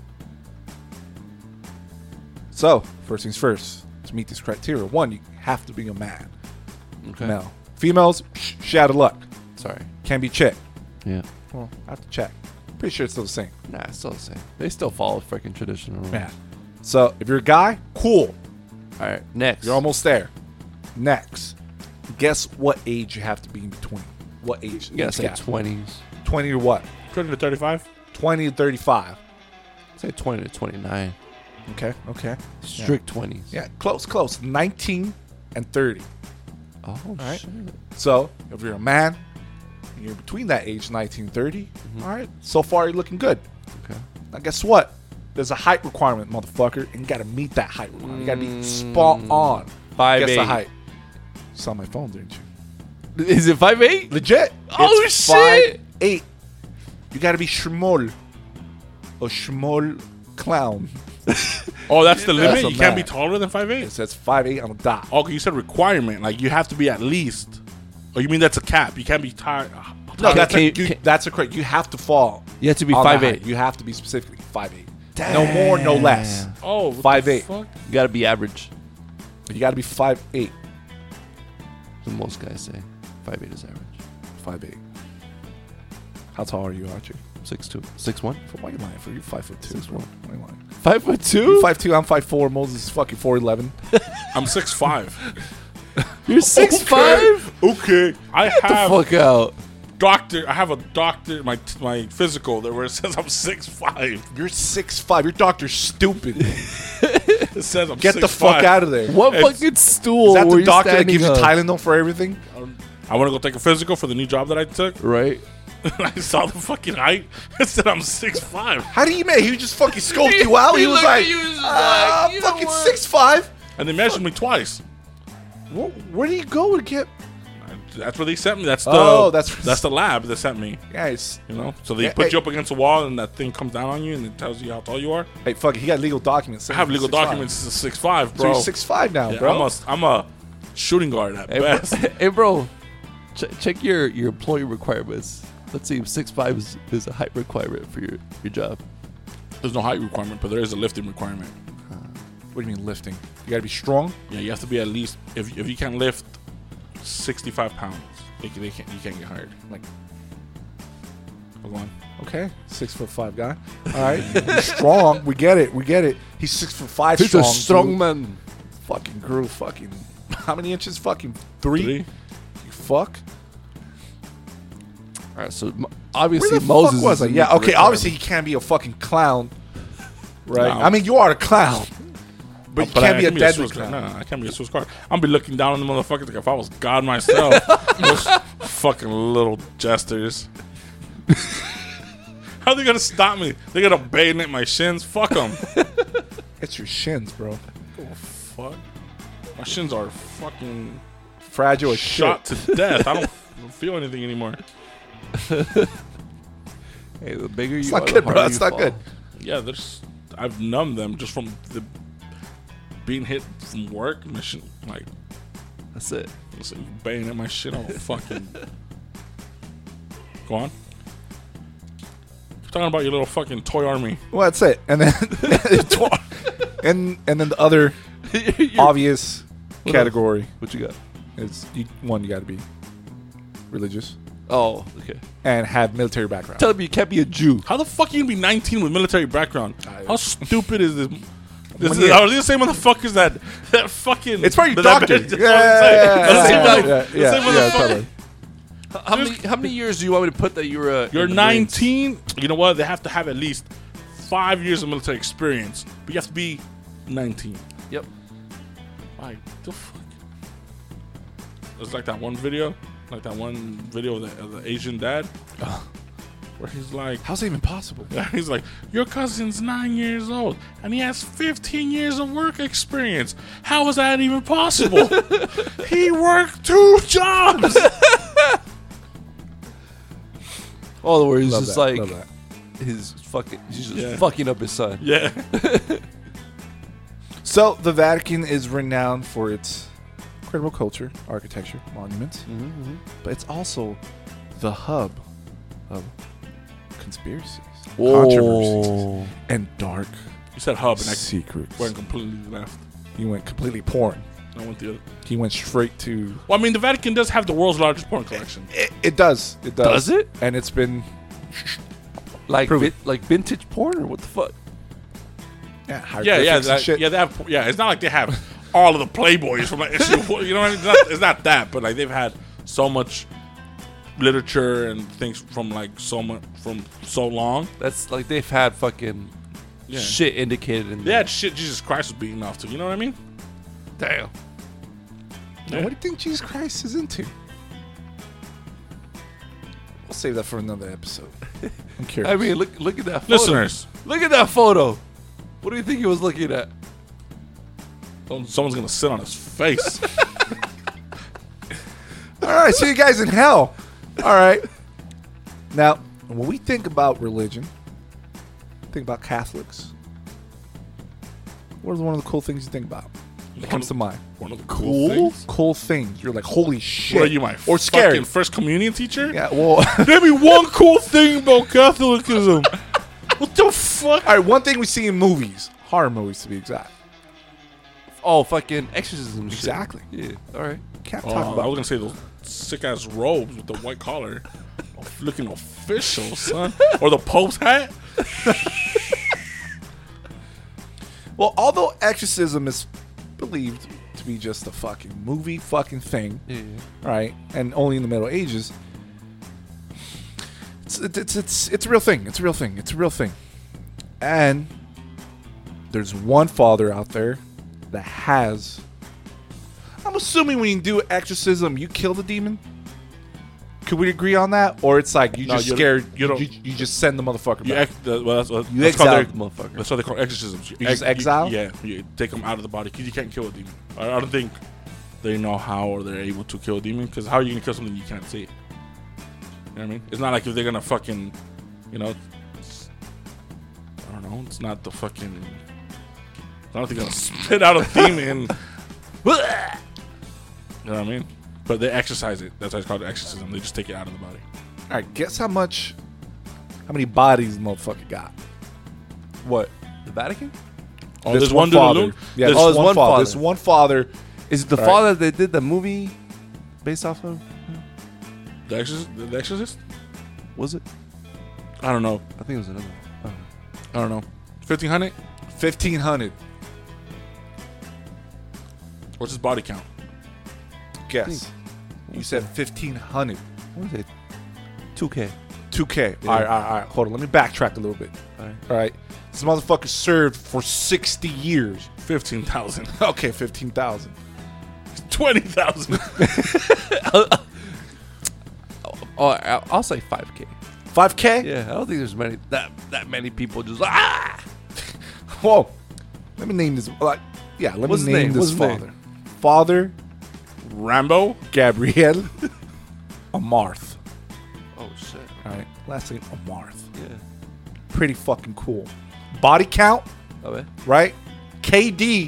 S4: So, first things first. To meet this criteria, one, you have to be a man.
S6: Okay.
S4: Male. Females, she out of luck.
S6: Sorry.
S4: Can be checked.
S6: Yeah.
S4: Well, I have to check. Pretty sure it's still the same.
S6: Nah, it's still the same. They still follow freaking traditional.
S4: Yeah. So, if you're a guy, cool.
S6: All right. Next.
S4: You're almost there. Next. Guess what age you have to be in between. What age?
S6: You gotta
S4: Age
S6: say
S4: gap.
S6: 20s.
S4: 20 to what?
S3: 20 to 35.
S4: 20 to 35.
S6: Say 20 to 29.
S4: Okay.
S6: Strict 20s.
S4: Yeah, close. 19 and 30.
S6: Oh,
S4: right.
S6: shit.
S4: So, if you're a man, and you're between that age, 19 and 30, all right, so far you're looking good.
S6: Okay.
S4: Now, guess what? There's a height requirement, motherfucker, and you got to meet that height requirement. You got to be spot on.
S6: 5'8".
S4: Guess the height. You saw my phone, didn't you?
S6: Is it 5'8"?
S4: Legit.
S6: Oh,
S4: It's
S6: shit.
S4: 5'8". You got to be schmoll. A schmoll clown.
S3: Oh, that's the limit?
S4: That's a
S3: You can't be
S4: man.
S3: taller than
S4: It
S3: 5'8"?
S4: says 5'8" on the dot.
S3: Okay, you said requirement. Like, you have to be at least. Oh, you mean that's a cap? You can't be tired.
S4: No, that's
S6: can
S4: a,
S6: you-
S4: that's a correct. You have to fall.
S6: You have to be
S4: on that
S6: 5'8".
S4: height. You have to be specifically 5'8". No more, no less.
S3: Oh, what
S4: 5'8".
S3: the fuck?
S6: You gotta be average.
S4: You got to be 5'8".
S6: The most guys say 5'8" is average.
S4: 5'8". How tall are you, Archie?
S6: 6'2". 6'1".
S4: Why are you lying for? You're 5'2". Why are you lying?
S6: 5'2"?
S4: You're 5'2". I'm 5'4". Moses is fucking 4'11".
S3: I'm 6'5".
S6: You're 6'5"?
S3: Okay. I
S6: Get the
S3: have
S6: fuck out.
S3: doctor. I have a doctor. My physical there where it says I'm 6'5".
S4: You're 6'5". Your doctor's stupid.
S3: It says I'm
S4: Get
S3: 6'5".
S4: the fuck out of there.
S6: What
S3: It's-
S6: fucking stool?
S4: Is that
S6: were
S4: the
S6: you
S4: doctor that
S6: standing
S4: gives you
S6: on?
S4: Tylenol for everything?
S3: I want to go take a physical for the new job that I took.
S6: Right.
S3: I saw the fucking height. It said I'm 6'5".
S4: How do you make? He just fucking scoped you out. He was
S6: looked
S4: like,
S6: at you and was like, you know
S4: fucking
S6: what?
S4: 6'5".
S3: And they measured me twice.
S4: Where do you go to get?
S3: That's where they sent me. That's the
S4: that's
S3: the lab that sent me.
S4: Guys,
S3: You know, so they
S4: Yeah,
S3: put
S4: hey.
S3: you up against a wall, and that thing comes down on you, and it tells you how tall you are.
S4: hey, fuck it. He got legal documents.
S3: I have legal documents. It's a 6'5",
S4: So
S3: bro.
S4: you're 6'5" now,
S3: Yeah,
S4: bro.
S3: I'm a shooting guard at
S6: Hey, bro,
S3: best.
S6: hey, bro, check your employee requirements. Let's see if 6'5" is a height requirement for your job.
S3: There's no height requirement, but there is a lifting requirement.
S4: What do you mean lifting? You got to be strong.
S3: Yeah, you have to be at least if you can't lift 65 pounds, you can't get hired.
S4: Like,
S3: Go on.
S4: okay, 6'5" guy. All right, he's strong. We get it. He's 6'5"
S6: He's
S4: strong.
S6: a strong
S4: dude.
S6: man.
S4: Fucking grew fucking. How many inches? Fucking 3.
S3: 3.
S4: You fuck.
S6: All right, so
S4: Where
S6: obviously
S4: the
S6: Moses
S4: fuck was I?
S6: is
S4: Yeah,
S6: the
S4: okay.
S6: requirement.
S4: Obviously, he can't be a fucking clown, right?
S3: No.
S4: I mean, you are a clown, but you can't be a deadly
S3: Swiss guard.
S4: clown.
S3: No, I can't be a Swiss guard. I'm be looking down on the motherfuckers like if I was God myself. Those fucking little jesters. How they gonna stop me? They gonna bayonet my shins? Fuck them.
S4: It's your shins, bro.
S3: Oh, fuck. My shins are fucking
S4: Fragile as
S3: shot
S4: shit.
S3: to death. I don't feel anything anymore.
S6: Hey, the bigger you
S4: It's
S6: are,
S4: not
S6: the
S4: good, bro.
S6: harder
S4: It's
S6: you
S4: not
S6: fall.
S4: good.
S3: Yeah, I've numbed them just from the being hit from work. Mission like
S6: That's it.
S3: listen, you bayonet my shit on fucking. Go on. Talking about your little fucking toy army.
S4: Well, that's it. And then, and then the other obvious
S6: What
S4: category
S6: What you got?
S4: is you got to be religious
S6: Oh, okay.
S4: and have military background.
S6: Tell me you can't be a Jew.
S3: How the fuck you gonna be 19 with military background? How stupid is this?
S4: year.
S3: Are these the same motherfuckers that fucking?
S4: It's probably your
S3: that-
S4: doctor.
S3: that's what I'm saying. That's the same motherfucker.
S4: yeah,
S3: same
S4: yeah,
S3: motherfucker.
S4: totally.
S6: How many years do you want me to put that you're
S3: You're
S6: in the Marines?
S3: 19. You know what? They have to have at least 5 years of military experience, but you have to be 19.
S6: Yep.
S3: Like the fuck? It's like that one video, of the Asian dad, where he's like,
S4: How's that even possible?
S3: he's like, your cousin's 9 years old and he has 15 years of work experience. How is that even possible? He worked 2 jobs.
S6: All the words
S4: Love
S6: just
S4: that,
S6: like
S4: love that.
S6: he's just
S3: Yeah.
S6: fucking up his son.
S3: Yeah.
S4: So the Vatican is renowned for its incredible culture, architecture, monuments, but it's also the hub of conspiracies, controversies, and dark
S3: You said hub and I
S4: secrets.
S3: went completely left.
S4: He went completely porn.
S3: I went the other.
S4: He went straight to.
S3: Well, I mean, the Vatican does have the world's largest porn collection.
S4: It does. It does.
S6: Does it?
S4: And it's been
S6: Like
S4: Prove it.
S6: like vintage porn or what the fuck?
S4: hieroglyphics and shit.
S3: They have. Yeah, it's not like they have all of the Playboys from like issue. You know what I mean? It's not that, but like they've had so much literature and things from like so long.
S6: That's like they've had fucking
S3: Yeah.
S6: shit indicated in
S3: They had shit Jesus Christ was beating off to. You know what I mean?
S6: Damn.
S4: Now, what do you think Jesus Christ is into? We'll save that for another episode. I'm curious.
S6: I mean, look at that photo.
S3: Listeners,
S6: Look at that photo. What do you think he was looking at?
S3: someone's gonna sit on his face.
S4: All right, see you guys in hell. All right. Now, when we think about religion, think about Catholics. What is one of the cool things you think about? What comes to mind?
S3: One of the cool things.
S4: Cool things. You're like, holy shit.
S3: What are you, my
S4: or scary?
S3: fucking first communion teacher?
S4: Yeah. Well.
S3: Give me one cool thing about Catholicism. What the fuck?
S4: All right. One thing we see in movies, horror movies to be exact.
S6: Oh, fucking exorcism shit.
S4: Exactly.
S6: Yeah. All right.
S4: Can't
S3: Oh,
S4: talk
S3: I was
S4: about.
S3: gonna say those sick ass robes with the white collar, looking official, son, or the Pope's hat.
S4: Well, although exorcism is believed to be just a fucking movie fucking thing,
S6: Yeah.
S4: right? And only in the Middle Ages. It's a real thing. It's a real thing. It's a real thing. And there's one father out there that has. I'm assuming when you do exorcism, you kill the demon. Could we agree on that, or it's like you just scared? You don't. You just send the motherfucker back.
S6: You exile the motherfucker.
S3: That's what they call exorcisms.
S4: You just exile?
S3: You take them out of the body because you can't kill a demon. I don't think they know how or they're able to kill a demon, because how are you gonna kill something you can't see? You know what I mean? It's not like if they're gonna fucking, I don't know. It's not the fucking. I don't think they're gonna spit out a demon. You know what I mean? But they exercise it. That's why it's called exorcism. They just take it out of the body.
S4: All right, guess how many bodies the motherfucker got? What?
S6: The Vatican?
S3: Oh,
S4: This
S3: there's one dude
S4: father.
S3: alone?
S4: Yeah,
S3: There's
S4: there's
S6: one
S4: one father.
S6: father.
S4: There's one father.
S6: Is it the
S4: All
S6: father that did the movie based off of?
S3: The Exorcist?
S6: Was it?
S3: I don't know.
S6: I think it was another one.
S3: I don't know. 1500?
S4: 1,500.
S3: What's his body count?
S4: Guess. You said 1,500.
S6: What was it? 2K.
S4: 2K.
S6: Yeah.
S4: All right. Hold on. Let me backtrack a little bit. All right. This motherfucker served for 60 years.
S3: 15,000.
S4: Okay, 15,000.
S3: 20,000.
S6: Oh, I'll say 5K.
S4: 5K?
S6: Yeah, I don't think there's that many people just
S4: Whoa. Let me name this. Let
S6: What's
S4: me
S6: his
S4: name
S6: name?
S4: this
S6: What's his
S4: father.
S6: name?
S4: Father
S3: Rambo?
S4: Gabriel Amarth.
S6: Oh shit.
S4: All right. Last name Amarth.
S6: Yeah.
S4: Pretty fucking cool. Body count,
S6: Okay.
S4: right? KD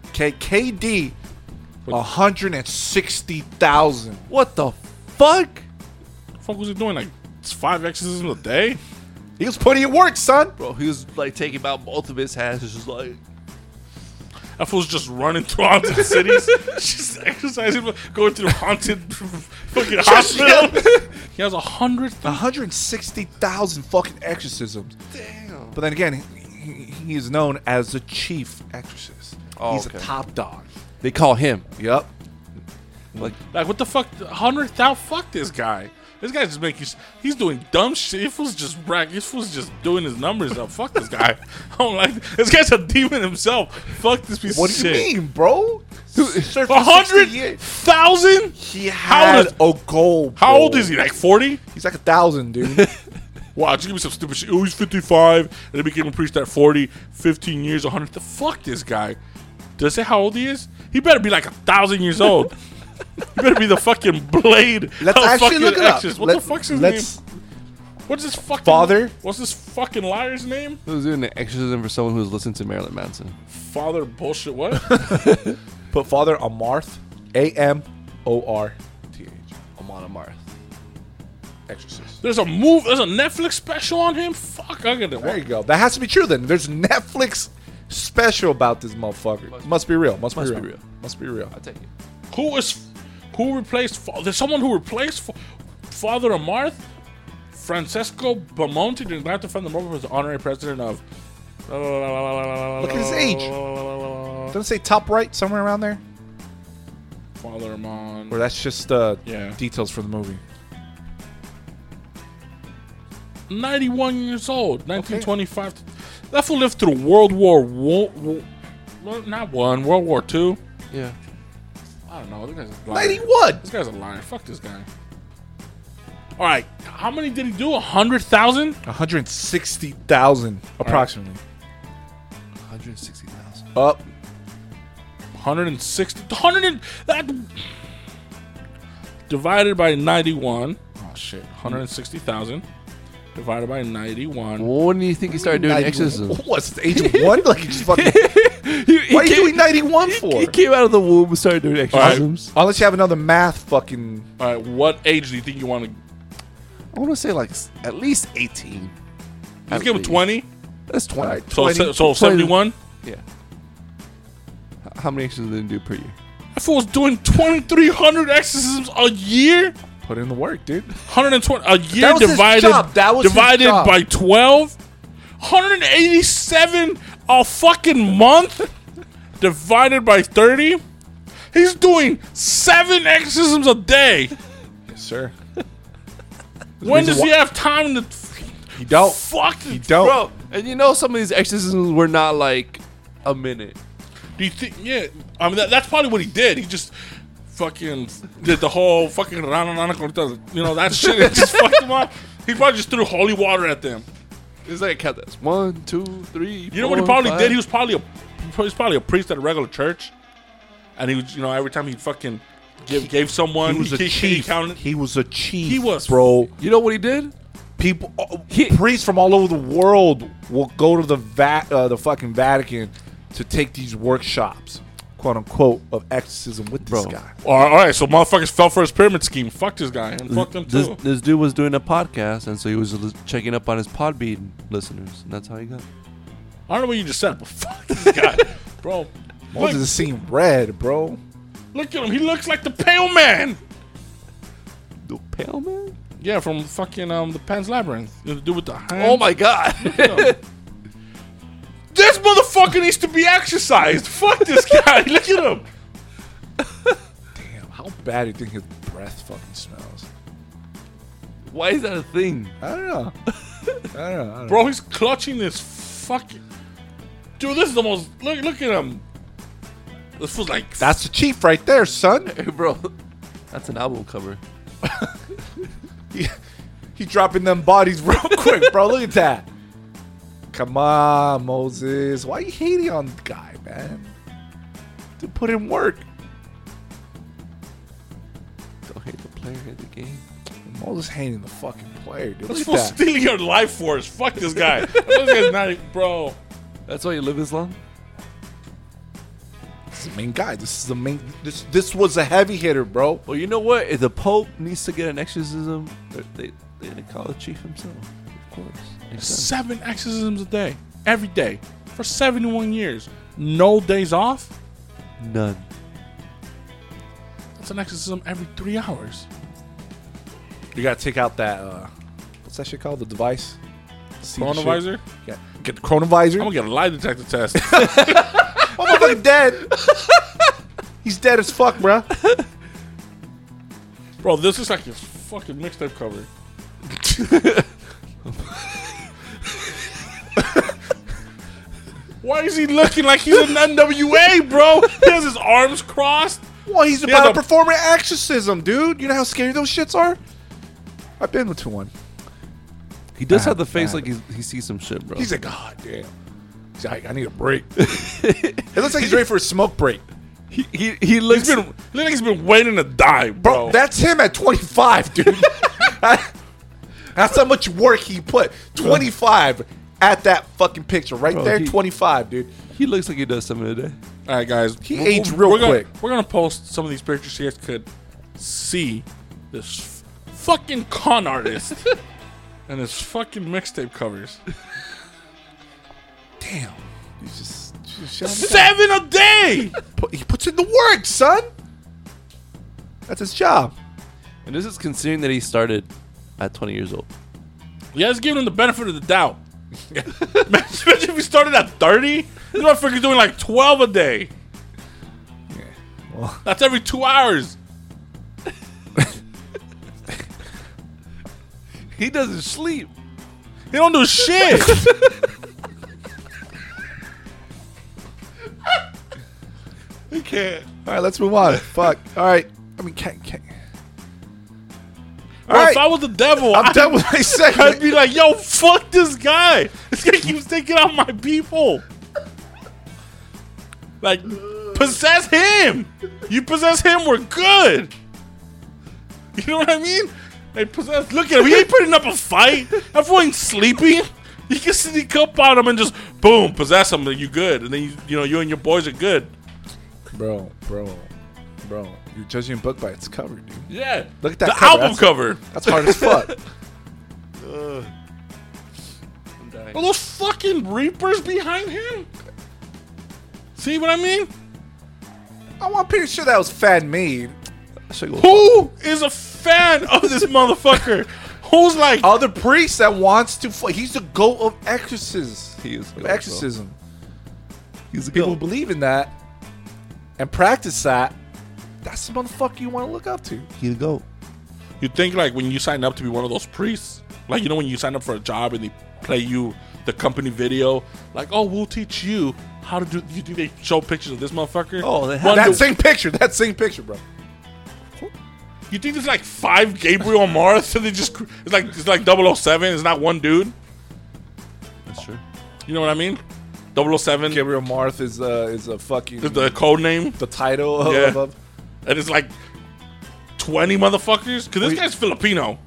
S4: 160,000.
S6: What the fuck?
S3: The fuck was he doing? Like 5 exorcisms a day?
S4: He was putting in work, son.
S6: Bro, he was like taking out both of his hands. It's just like
S3: That fool's just running through haunted cities. Just exercising, going to the haunted fucking hospital. He has
S4: 160,000 fucking exorcisms.
S6: damn.
S4: But then again, he is known as the chief exorcist.
S6: Oh,
S4: He's
S6: okay.
S4: a top dog.
S6: They call him
S4: Yep.
S6: like
S3: Like, what the fuck? 100,000? Fuck this guy. This guy's just making. He's doing dumb shit. This fool's just doing his numbers up. Fuck this guy. I don't like this guy's a demon himself. Fuck this piece
S4: What
S3: of
S4: do you
S3: shit.
S4: mean, bro? Served for 60 years.
S3: 100,000?
S4: He
S3: How
S4: had
S3: old
S4: a goal.
S3: How
S4: bro.
S3: old is he? Like 40?
S4: He's like 1,000, dude.
S3: Wow, just give me some stupid shit. Oh, he's 55, and they became a priest at 40, 15 years, 100. The fuck this guy. Does it say how old he is? He better be like 1,000 years old. He better be the fucking blade.
S4: Let's
S3: of
S4: actually
S3: fucking
S4: look it up.
S3: exorcist. What the fuck's his name? What's his fucking
S4: Father?
S3: What's this fucking liar's name?
S6: he was doing an exorcism for someone who was listening to Marilyn Manson.
S3: Father bullshit. What?
S4: Put Father Amarth, Amorth,
S6: Amon Amarth.
S4: exorcist.
S3: There's a Netflix special on him. Fuck, I gotta.
S4: There you go. That has to be true then. There's Netflix special about this motherfucker. Must be real. Must be real. Must be real.
S6: I'll take it.
S3: Who replaced? There's someone who replaced Father Amarth. Francesco Bamonte did not defend the moment was the honorary president of.
S4: Look at his age. Doesn't it say top right somewhere around there?
S3: Father Amon.
S4: Or that's just
S3: Yeah.
S4: details for the movie.
S3: 91 years old, 1925. That fool lived through World War II.
S6: Yeah.
S3: I don't know. This guy's a liar.
S4: 91.
S3: This guy's a liar. Fuck this guy. All right, how many did he do? 100,000?
S4: 160,000 approximately.
S6: 160,000.
S4: Up.
S3: 160. 100. That divided by 91. Oh shit. 160,000 divided by 91.
S6: When do you think he started doing
S4: 91.
S6: exorcism?
S4: What's the age of one? Like you just fucking. Why are you doing 91 for?
S6: He came out of the womb and started doing exorcisms.
S4: Unless you have another math fucking.
S3: All right, what age do you think you want to?
S6: I want to say like at least 18.
S3: Let's give him 20.
S6: That's 20.
S4: Alright.
S3: So
S4: 20.
S3: 71.
S6: Yeah. How many exorcisms did he do per year?
S3: That fool was doing 2,300 exorcisms a year.
S4: Put in the work, dude.
S3: 120 a year
S4: That was his
S3: divided
S4: job. That was his
S3: divided
S4: job.
S3: by 12. 187 a fucking month divided by 30. He's doing 7 exorcisms a day.
S4: Yes, sir.
S3: When does he have time to?
S4: He don't.
S3: Fuck.
S4: He don't.
S6: Bro, and you know some of these exorcisms were not like a minute.
S3: Do you think? Yeah, I mean that's probably what he did. He just fucking did the whole fucking that shit. It just fucked him up. He probably just threw holy water at them.
S6: It's like count this 1, 2, 3.
S3: You know what he probably did? He was probably a priest at a regular church, and he was every time he fucking gave someone
S4: He was a chief.
S3: counted.
S4: He was a chief.
S3: He was,
S4: bro.
S6: You know what he did?
S4: People, priests from all over the world will go to the fucking Vatican to take these workshops, quote unquote, of exorcism with this guy.
S3: All right, so motherfuckers fell for his pyramid scheme. Fuck this guy and fuck them too.
S6: This dude was doing a podcast, and so he was checking up on his Podbean listeners, and that's how he got.
S3: I don't know what you just said, but fuck this guy, bro.
S4: Moses is seeing red, bro.
S3: Look at him. He looks like the Pale Man.
S6: The Pale Man?
S3: Yeah, from fucking the Pan's Labyrinth. The dude with the hand.
S6: Oh my god!
S3: This motherfucker needs to be exercised. Fuck this guy. Look at him.
S4: Damn, how bad do you think his breath fucking smells?
S6: Why is that a thing?
S4: I don't know. I don't know.
S3: Bro, he's clutching this fucking... Dude, this is the most... Look at him. This was like...
S4: That's the chief right there, son.
S6: Hey, bro, that's an album cover.
S4: He dropping them bodies real quick, bro. Look at that. Come on, Moses. Why you hating on the guy, man? To put in work.
S6: Don't hate the player, hate the game.
S4: Moses hating the fucking player, dude.
S3: This
S4: Look
S3: fool's
S4: at that.
S3: stealing your life force. Fuck this guy. This guy's not... Bro.
S6: That's why you live this long?
S4: This is the main guy. This is the main... This was a heavy hitter, bro.
S6: Well, you know what? If the Pope needs to get an exorcism, they call the chief himself. Of course. Makes sense.
S3: 7 exorcisms a day. Every day. For 71 years. No days off?
S6: None.
S3: That's an exorcism every 3 hours.
S4: You gotta take out that... what's that shit called? The device? See the shit?
S3: Chronovisor?
S4: Yeah. Get the chronovisor.
S3: I'm gonna get a lie detector test.
S4: Oh, my fucking dead. He's dead as fuck, bro.
S3: Bro, this is like his fucking mixtape cover. Why is he looking like he's an NWA, bro? He has his arms crossed.
S4: Well, he's
S3: He
S4: about
S3: has
S4: to perform an exorcism, dude. You know how scary those shits are? I've been to one.
S6: He does
S4: Bad,
S6: have the face
S4: bad.
S6: like he sees some shit, bro.
S4: He's like, God damn. He's like, I need a break. It looks like he's ready for a smoke break.
S6: he looks.
S3: Looks like he's been waiting to die,
S4: Bro,
S3: bro.
S4: that's him at 25, dude. That's how much work he put. 25 at that fucking picture right
S6: Bro,
S4: there.
S6: he-
S4: 25, dude.
S6: He looks like he does something today.
S3: All right, guys.
S4: He aged real quick.
S3: We're gonna post some of these pictures so you guys could see this fucking con artist and his fucking mixtape covers.
S4: Damn. He's just shut him down.
S3: 7 a day.
S4: He puts in the work, son. That's his job.
S6: And this is considering that he started at 20 years old.
S3: You guys giving him the benefit of the doubt. Imagine if he started at 30. This motherfucker's doing like 12 a day.
S4: Yeah. Well,
S3: That's every 2 hours.
S6: He doesn't sleep.
S3: He don't do shit. He can't.
S4: all right, let's move on. Fuck. All right. I mean, can't. All
S3: Bro,
S4: right.
S3: if I was the devil,
S4: I'm done with my
S3: I'd
S4: segment.
S3: be like, yo, fuck this guy. This guy keeps taking out my people. Like, possess him. You possess him, we're good. You know what I mean? Like, possess. Look at him. He ain't putting up a fight. Everyone's sleeping. You can sneak up on him and just, boom, possess him, and you good. And then, you and your boys are good.
S4: Bro. You're judging a book by its cover, dude.
S3: Yeah.
S4: Look at that
S3: the
S4: cover.
S3: album
S4: That's-
S3: cover.
S4: That's hard as fuck.
S6: I'm dying.
S3: Are those fucking reapers behind him? See what I mean?
S4: I'm pretty sure that was fan made.
S3: Who is a fan of this motherfucker? Who's like,
S4: Other priest that wants to fight. He's the goat of exorcism.
S6: He is.
S4: Of exorcism.
S6: He's a
S4: People who
S6: goat.
S4: believe in that and practice that. That's the motherfucker you want to look up to.
S6: He's a goat.
S3: You'd think like when you sign up to be one of those priests, like you know when you sign up for a job and they play you the company video, like, oh, we'll teach you how to do. You think they show pictures of this motherfucker?
S6: Oh, they have
S4: That same picture. That same picture, bro.
S3: You think there's like 5 Gabriel Amars? And they just it's like 007. It's not one dude.
S6: That's true.
S3: You know what I mean? 007
S4: Gabriel Marth is a fucking
S3: is the code name,
S4: the title
S3: Yeah.
S4: of
S3: and it's like 20 motherfuckers. Because this
S4: Wait.
S3: guy's Filipino.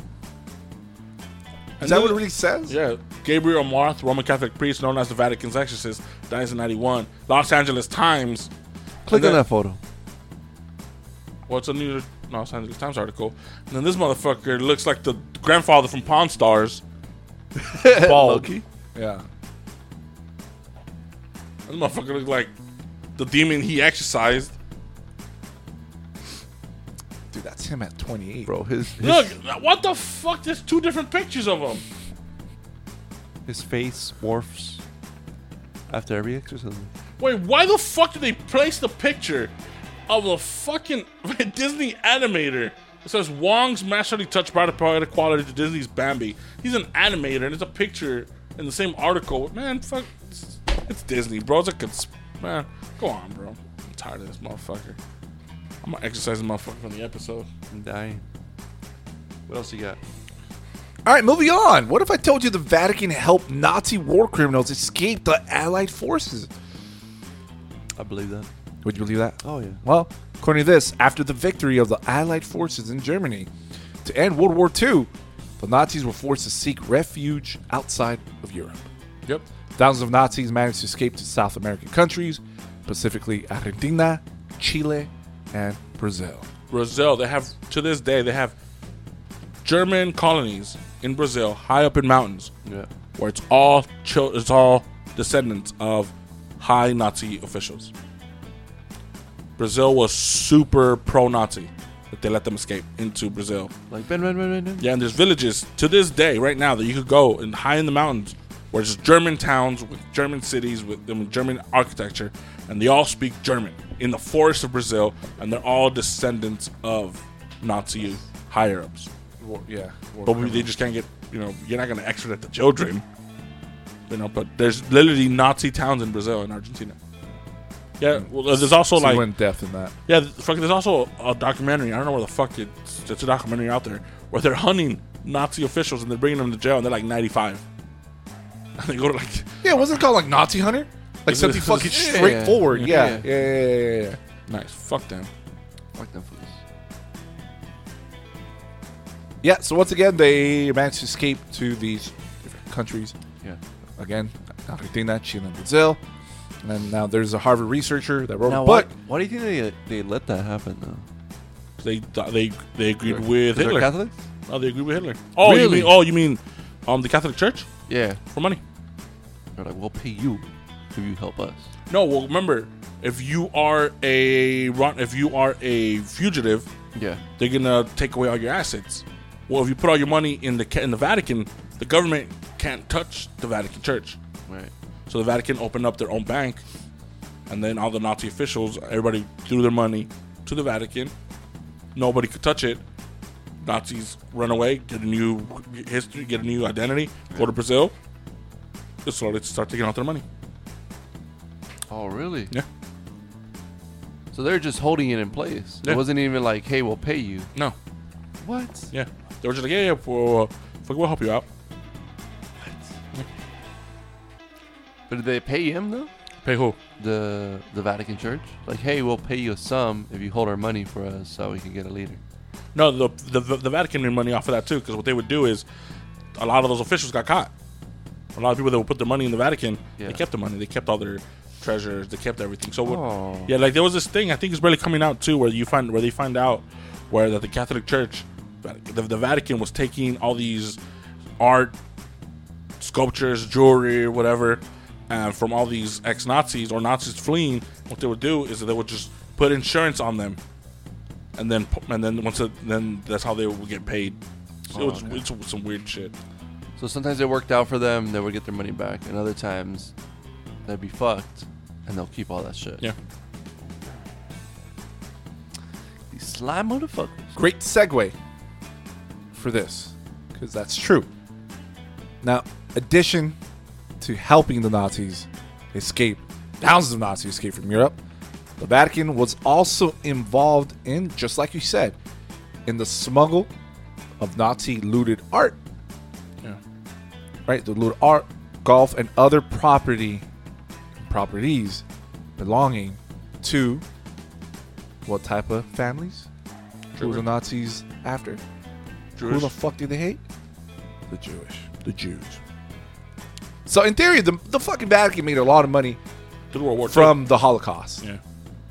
S4: Is that what it really says?
S3: Yeah, Gabriel Marth, Roman Catholic priest known as the Vatican's exorcist, dies in 91. Los Angeles Times.
S6: Click
S3: And
S6: on
S3: then-
S6: that photo.
S3: Well, it's a New Los Angeles Times article. And then this motherfucker looks like the grandfather from Pawn Stars.
S4: Bald.
S6: Loki.
S4: Yeah.
S3: This motherfucker looks like the demon he exorcised.
S4: Dude, that's him at 28.
S6: Bro, his
S3: Look, what the fuck? There's 2 different pictures of him.
S6: his face morphs after every exorcism.
S3: Wait, why the fuck did they place the picture of a fucking Disney animator? It says Wong's masterly touch brought a poetic quality to Disney's Bambi. He's an animator, and it's a picture in the same article. Man, fuck, it's Disney, bro. It's a man. Go on, bro. I'm tired of this motherfucker. I'm gonna exercise this motherfucker from the episode.
S6: I'm dying. What else you got?
S4: All right, moving on. What if I told you the Vatican helped Nazi war criminals escape the Allied forces?
S6: I believe that.
S4: Would you believe that?
S6: Oh, yeah.
S4: Well, according to this, after the victory of the Allied forces in Germany to end World War II, the Nazis were forced to seek refuge outside of Europe.
S3: Yep.
S4: Thousands of Nazis managed to escape to South American countries, specifically Argentina, Chile, and Brazil.
S3: Brazil, they have, to this day, they have German colonies in Brazil, high up in mountains,
S6: Yeah.
S3: where it's all descendants of high Nazi officials. Brazil was super pro-Nazi that they let them escape into Brazil.
S6: Like Ben.
S3: Yeah, and there's villages to this day, right now, that you could go and high in the mountains, where it's just German towns with German cities with German architecture, and they all speak German in the forests of Brazil, and they're all descendants of Nazi higher ups.
S4: Yeah.
S3: But they just can't get, you're not going to extradite the children. But there's literally Nazi towns in Brazil and Argentina. Yeah, well, there's also
S4: so
S3: like,
S4: went depth in that.
S3: yeah, there's also a documentary. I don't know where the fuck it's a documentary out there where they're hunting Nazi officials and they're bringing them to jail and they're like 95. And they go to like,
S4: Yeah, wasn't it called like Nazi Hunter? Like something fucking straightforward.
S6: Yeah.
S4: Yeah.
S3: nice, fuck them.
S6: Fuck them fools.
S4: Yeah, so once again, they managed to escape to these different countries.
S6: Yeah.
S4: Again, Argentina, Chile, and Brazil. And then now there's a Harvard researcher that wrote
S6: Now,
S4: a book.
S6: why do you think they let that happen, though?
S3: They agreed with
S6: They're
S3: Hitler.
S6: Catholics?
S3: Oh, they agreed with Hitler. Oh,
S6: Really?
S3: you mean the Catholic Church
S6: Yeah.
S3: for money?
S6: They're like, we'll pay you if you help us.
S3: No, well, remember, if you are a fugitive,
S6: Yeah.
S3: they're gonna take away all your assets. Well, if you put all your money in the Vatican, the government can't touch the Vatican Church.
S6: Right.
S3: So the Vatican opened up their own bank, and then all the Nazi officials, everybody threw their money to the Vatican. Nobody could touch it. Nazis run away, get a new history, get a new identity, go to Brazil. Just slowly start taking out their money.
S6: Oh, really?
S3: Yeah.
S6: So they're just holding it in place.
S3: Yeah.
S6: It wasn't even like, hey, we'll pay you.
S3: No.
S6: What?
S3: Yeah. They were just like, yeah, we'll help you out.
S6: But did they pay him, though?
S3: Pay who?
S6: The Vatican Church? Like, hey, we'll pay you a sum if you hold our money for us so we can get a leader.
S3: No, the Vatican made money off of that too, because what they would do is a lot of those officials got caught. A lot of people that would put their money in the Vatican,
S6: Yeah.
S3: they kept the money. They kept all their treasures. They kept everything. So
S6: Oh.
S3: yeah, like there was this thing. I think it's barely coming out too, where they find out where that the Catholic Church, the Vatican was taking all these art, sculptures, jewelry, whatever, from all these ex-Nazis or Nazis fleeing. What they would do is that they would just put insurance on them, and then then that's how they would get paid. So it's some weird shit.
S6: So sometimes it worked out for them, they would get their money back. And other times, they'd be fucked, and they'll keep all that shit.
S3: Yeah.
S6: These sly motherfuckers.
S4: Great segue for this, because that's true. Now, addition to helping the Nazis escape, thousands of Nazis escape from Europe, the Vatican was also involved in, just like you said, in the smuggle of Nazi looted art.
S3: Yeah.
S4: Right? The looted art, golf, and other properties belonging to what type of families? Who were the Nazis after?
S3: Jewish.
S4: Who the fuck did they hate? The Jewish. The Jews. So in theory, the fucking Vatican made a lot of money
S3: Through World War II.
S4: from the Holocaust.
S3: Yeah.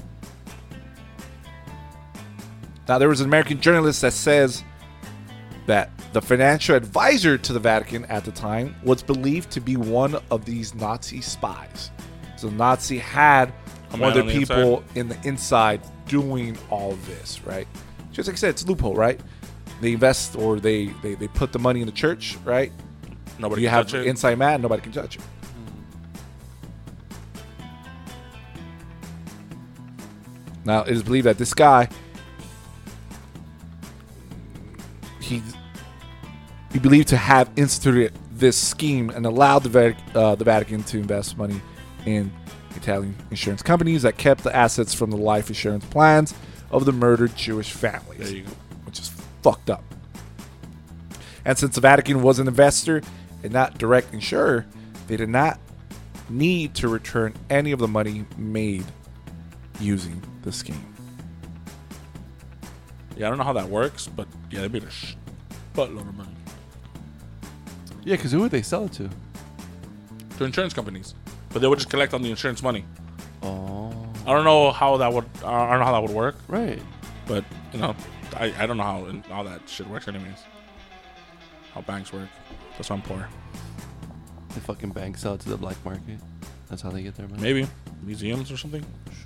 S4: Now, there was an American journalist that says that the financial advisor to the Vatican at the time was believed to be one of these Nazi spies. So the Nazi had
S3: A
S4: one
S3: man
S4: of their
S3: on the
S4: people in the inside doing all this, right? Just like I said, it's a loophole, right? They invest or they put the money in the church, right?
S3: Nobody
S4: You
S3: can
S4: have
S3: touch it.
S4: inside man, nobody can judge it. Now, it is believed that this guy, he believed to have instituted this scheme and allowed the Vatican to invest money in Italian insurance companies that kept the assets from the life insurance plans of the murdered Jewish families.
S3: There you go.
S4: Which is fucked up. And since the Vatican was an investor and not direct insurer, they did not need to return any of the money made using the scheme.
S3: Yeah, I don't know how that works, but yeah, they made a buttload of money.
S6: Yeah, because who would they sell it to?
S3: To insurance companies, but they would just collect on the insurance money.
S6: Oh,
S3: I don't know how that would. I don't know how that would work,
S6: right.
S3: but you know, I don't know how that shit works, anyways. How banks work. That's why I'm poor.
S6: The fucking bank sell it to the black market. That's how they get their money.
S3: Maybe museums or something.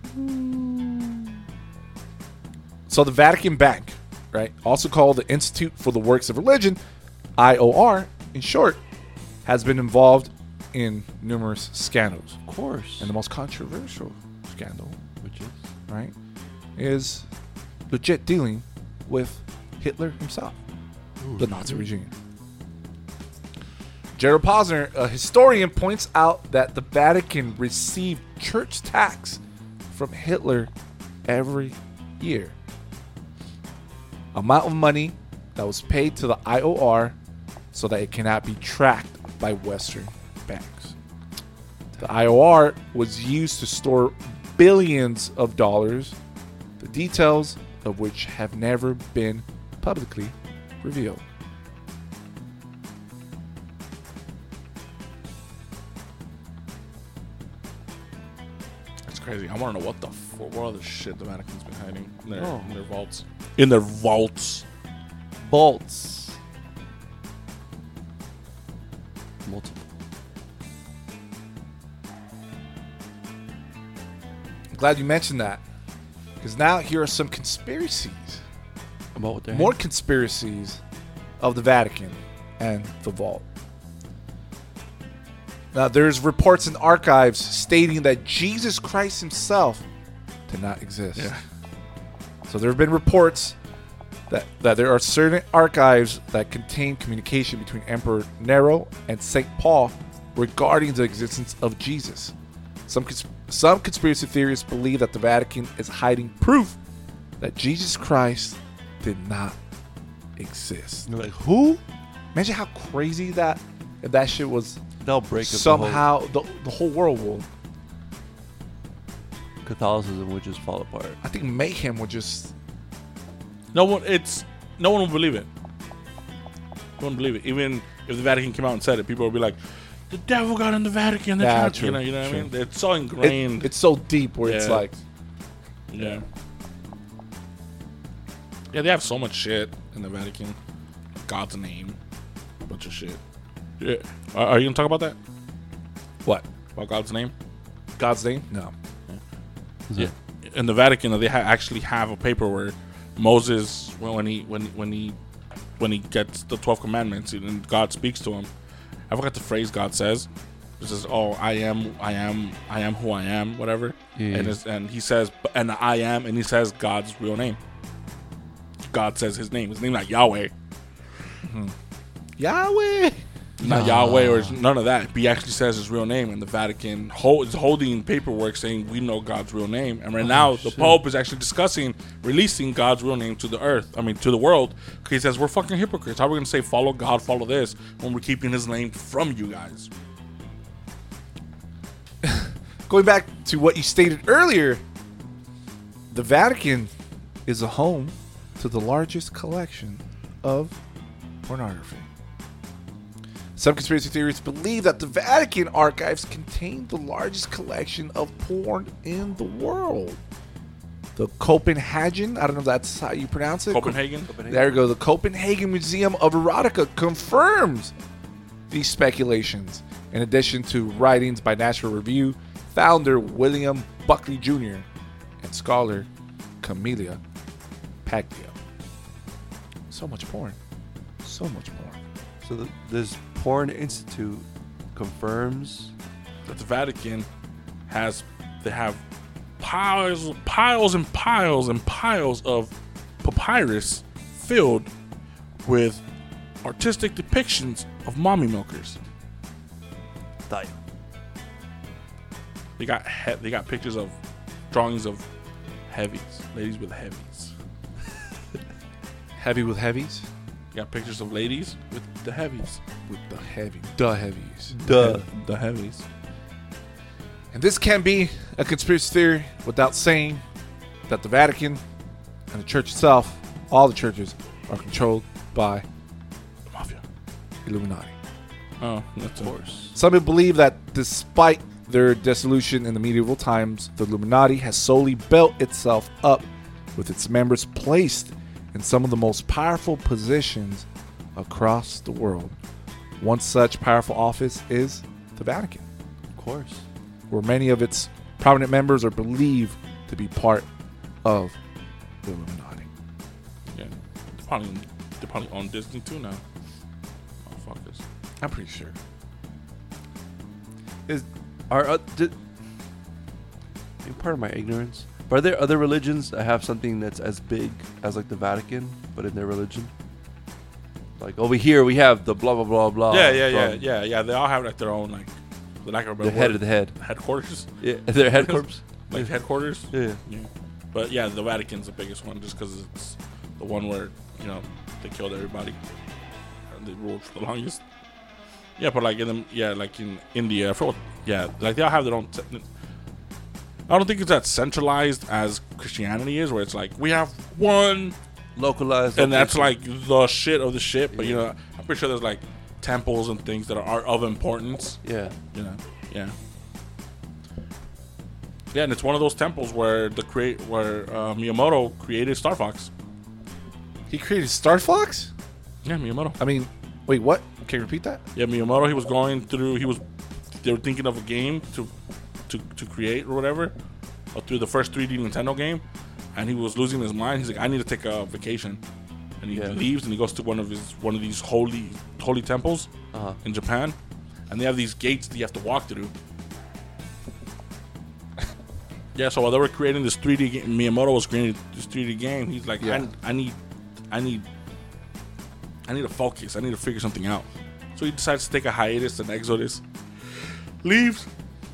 S4: So the Vatican Bank, right, also called the Institute for the Works of Religion, IOR, in short, has been involved in numerous scandals.
S6: Of course.
S4: And the most controversial scandal,
S6: Which is?
S4: right, is legit dealing with Hitler himself, the Nazi regime. Gerald Posner, a historian, points out that the Vatican received church tax from Hitler every year. Amount of money that was paid to the IOR so that it cannot be tracked by Western banks. The IOR was used to store billions of dollars, the details of which have never been publicly revealed.
S3: It's crazy. I want to know what other shit the Vatican's been hiding in their,
S6: Oh.
S3: in their vaults. In their vaults.
S6: Bolts. Multiple.
S4: I'm glad you mentioned that, because now here are some conspiracies,
S6: About what they're
S4: more conspiracies of the Vatican and the vault. Now, there's reports in archives stating that Jesus Christ himself did not exist.
S3: Yeah.
S4: So there have been reports that there are certain archives that contain communication between Emperor Nero and St. Paul regarding the existence of Jesus. Some conspiracy theorists believe that the Vatican is hiding proof that Jesus Christ did not exist.
S6: You're like, who?
S4: Imagine how crazy that if that shit was
S6: They'll break up
S4: somehow the whole world will.
S6: Catholicism would just fall apart.
S4: I think mayhem would just.
S3: No one will believe it. No one will believe it. Even if the Vatican came out and said it, people would be like, "The devil got in the Vatican." They're
S4: Yeah,
S3: trying-"
S4: true,
S3: You know what I
S4: true.
S3: mean? It's so ingrained.
S4: It's so deep where it's
S3: Yeah.
S4: like.
S3: Yeah. Yeah, they have so much shit in the Vatican. God's name. A bunch of shit. Yeah. Are you going to talk about that?
S4: What?
S3: About God's name?
S4: God's name? No.
S3: Yeah. In the Vatican, they actually have a paper where Moses, when he gets the 12 commandments and God speaks to him, I forgot the phrase God says. It says, "Oh, I am who I am," whatever.
S6: Yeah.
S3: And he says, "And I am," and he says God's real name. God says his name. His name's not Yahweh.
S4: Yahweh.
S3: Not Yahweh or none of that. He actually says his real name, and the Vatican is holding paperwork saying we know God's real name. And right now, the Pope is actually discussing releasing God's real name to the earth. I mean, to the world. He says we're fucking hypocrites. How are we going to say follow God, follow this when we're keeping his name from you guys?
S4: Going back to what you stated earlier, the Vatican is a home to the largest collection of pornography. Some conspiracy theorists believe that the Vatican archives contain the largest collection of porn in the world. The Copenhagen, I don't know if that's how you pronounce it.
S3: Copenhagen?
S4: There you go. The Copenhagen Museum of Erotica confirms these speculations. In addition to writings by National Review, founder William Buckley Jr., and scholar Camelia Paglia. So much porn. So much porn.
S6: So this Porn Institute confirms
S3: That the Vatican have piles and piles and piles of papyrus filled with artistic depictions of mommy milkers.
S6: Damn.
S3: They got pictures of drawings of heavies, ladies with heavies.
S4: Heavy with heavies?
S3: They got pictures of ladies with the heavies.
S4: With the heavies.
S3: The heavies.
S4: And this can't be a conspiracy theory without saying that the Vatican and the church itself, all the churches, are controlled by
S3: The mafia.
S4: Illuminati.
S3: Oh, that's of course.
S4: Some believe that despite their dissolution in the medieval times, the Illuminati has solely built itself up with its members placed in some of the most powerful positions across the world. One such powerful office is the Vatican,
S6: Of course.
S4: where many of its prominent members are believed to be part of the Illuminati.
S3: Yeah. They probably own Disney too now. Motherfuckers.
S4: I'm pretty sure.
S6: Part of my ignorance. But are there other religions that have something that's as big as like the Vatican, but in their religion? Like over here we have the blah blah blah blah.
S3: Yeah. They all have like their own like
S6: The head of the head.
S3: headquarters.
S6: Yeah, their headquarters.
S3: Like headquarters.
S6: Yeah.
S3: But yeah, the Vatican's the biggest one just because it's the one where they killed everybody and they ruled for the longest. Yeah, but like in India, like they all have their own. I don't think it's that centralized as Christianity is, where it's like we have one
S6: Localized.
S3: and that's like the shit of the shit. But I'm pretty sure there's like temples and things that are of importance.
S6: Yeah.
S3: Yeah, and it's one of those temples where Miyamoto created Star Fox.
S4: He created Star Fox?
S3: Yeah, Miyamoto.
S4: I mean, wait, what? Can you repeat that?
S3: Yeah, Miyamoto. He was going through. They were thinking of a game to create or whatever, through the first 3D Nintendo game, and he was losing his mind. He's like, I need to take a vacation, and he leaves and he goes to one of these holy temples in Japan, and they have these gates that you have to walk through. Yeah, so while they were creating this 3D game, Miyamoto was creating this 3D game. He's like, I need to focus. I need to figure something out. So he decides to take a hiatus, an exodus, leaves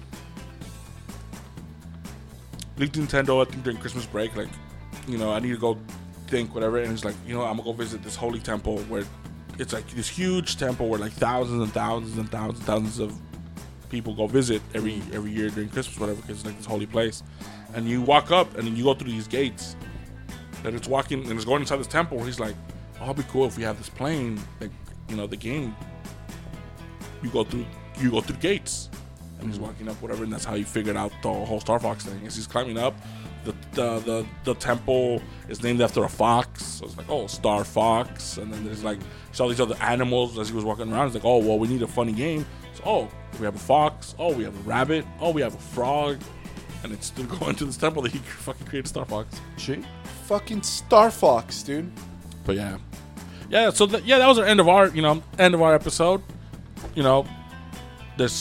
S3: Nintendo, I think during Christmas break, like, I need to go think, whatever. And he's like, I'm gonna go visit this holy temple where it's like this huge temple where like thousands and thousands and thousands of people go visit every year during Christmas, whatever, because it's like this holy place. And you walk up and then you go through these gates, and it's walking and it's going inside this temple. He's like, oh, it'll be cool if we have this plane, like, the game. You go through gates. And he's walking up, whatever, and that's how he figured out the whole Star Fox thing. As he's climbing up, the temple is named after a fox, so it's like, oh, Star Fox. And then there's like all these other animals as he was walking around. He's like, oh, well, we need a funny game. So, oh, we have a fox. Oh, we have a rabbit. Oh, we have a frog. And it's still going to this temple that he fucking created Star Fox.
S4: Gee. Fucking Star Fox, dude.
S3: But yeah. So that was our end of our episode. There's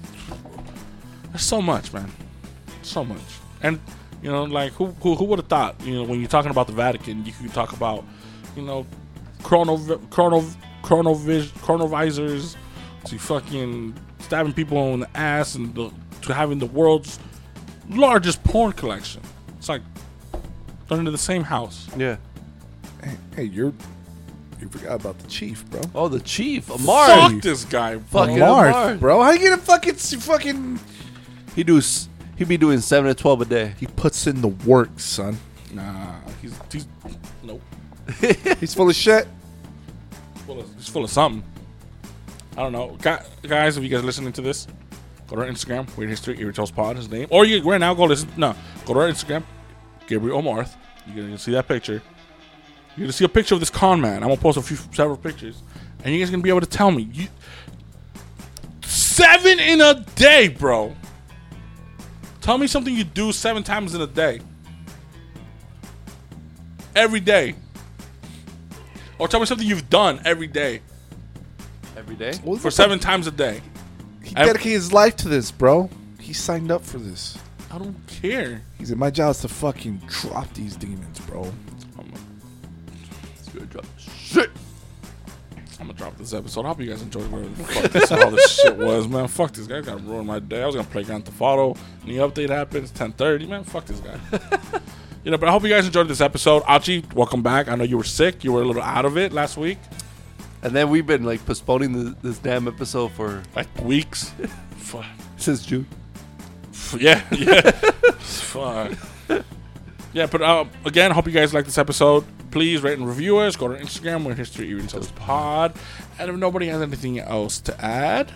S3: so much, man. So much. And, like, who would have thought, when you're talking about the Vatican, you could talk about, chrono visors, to fucking stabbing people in the ass, and to having the world's largest porn collection. It's like they're into the same house.
S6: Yeah.
S4: Hey, you forgot about the chief, bro.
S6: Oh, the chief, Amar.
S3: Fuck this guy, bro.
S6: Fucking
S4: Marth,
S6: Amar.
S4: bro. How you gonna fucking?
S6: He be doing 7 to 12 a day.
S4: He puts in the work, son.
S3: Nah, he's nope.
S4: He's full of shit.
S3: He's full of something. I don't know, guys. If you guys are listening to this, go to our Instagram, Weird History, Eerie Tales Pod, his name. Or you right now go listen. No, go to our Instagram, Gabriel Omarth. You're gonna see that picture. You're gonna see a picture of this con man. I'm gonna post several pictures, and you guys are gonna be able to tell me 7 in a day, bro. Tell me something you do 7 times in a day. Every day. Or tell me something you've done every day.
S6: Every day?
S3: For 7 times a day.
S4: He dedicated his life to this, bro. He signed up for this.
S3: I don't care.
S4: He said, my job is to fucking drop these demons, bro.
S6: It's gonna drop shit.
S3: I'm gonna drop this episode. I hope you guys enjoyed whatever the fuck all this shit was, man. Fuck this guy. He's gonna ruin my day. I was gonna play Grand Theft Auto. New update happens 10:30. Man, fuck this guy. But I hope you guys enjoyed this episode. Archie, welcome back. I know you were sick. You were a little out of it last week.
S6: And then we've been like postponing this damn episode for
S3: Like weeks. Fuck.
S6: since June.
S3: Yeah. Fuck. Yeah, but again, hope you guys like this episode. Please rate and review us. Go to Instagram, Weird History Eerie Tales Pod. And if nobody has anything else to add,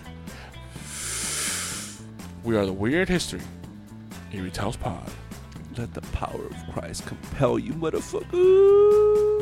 S3: we are the Weird History Eerie Tales Pod.
S6: Let the power of Christ compel you, motherfucker.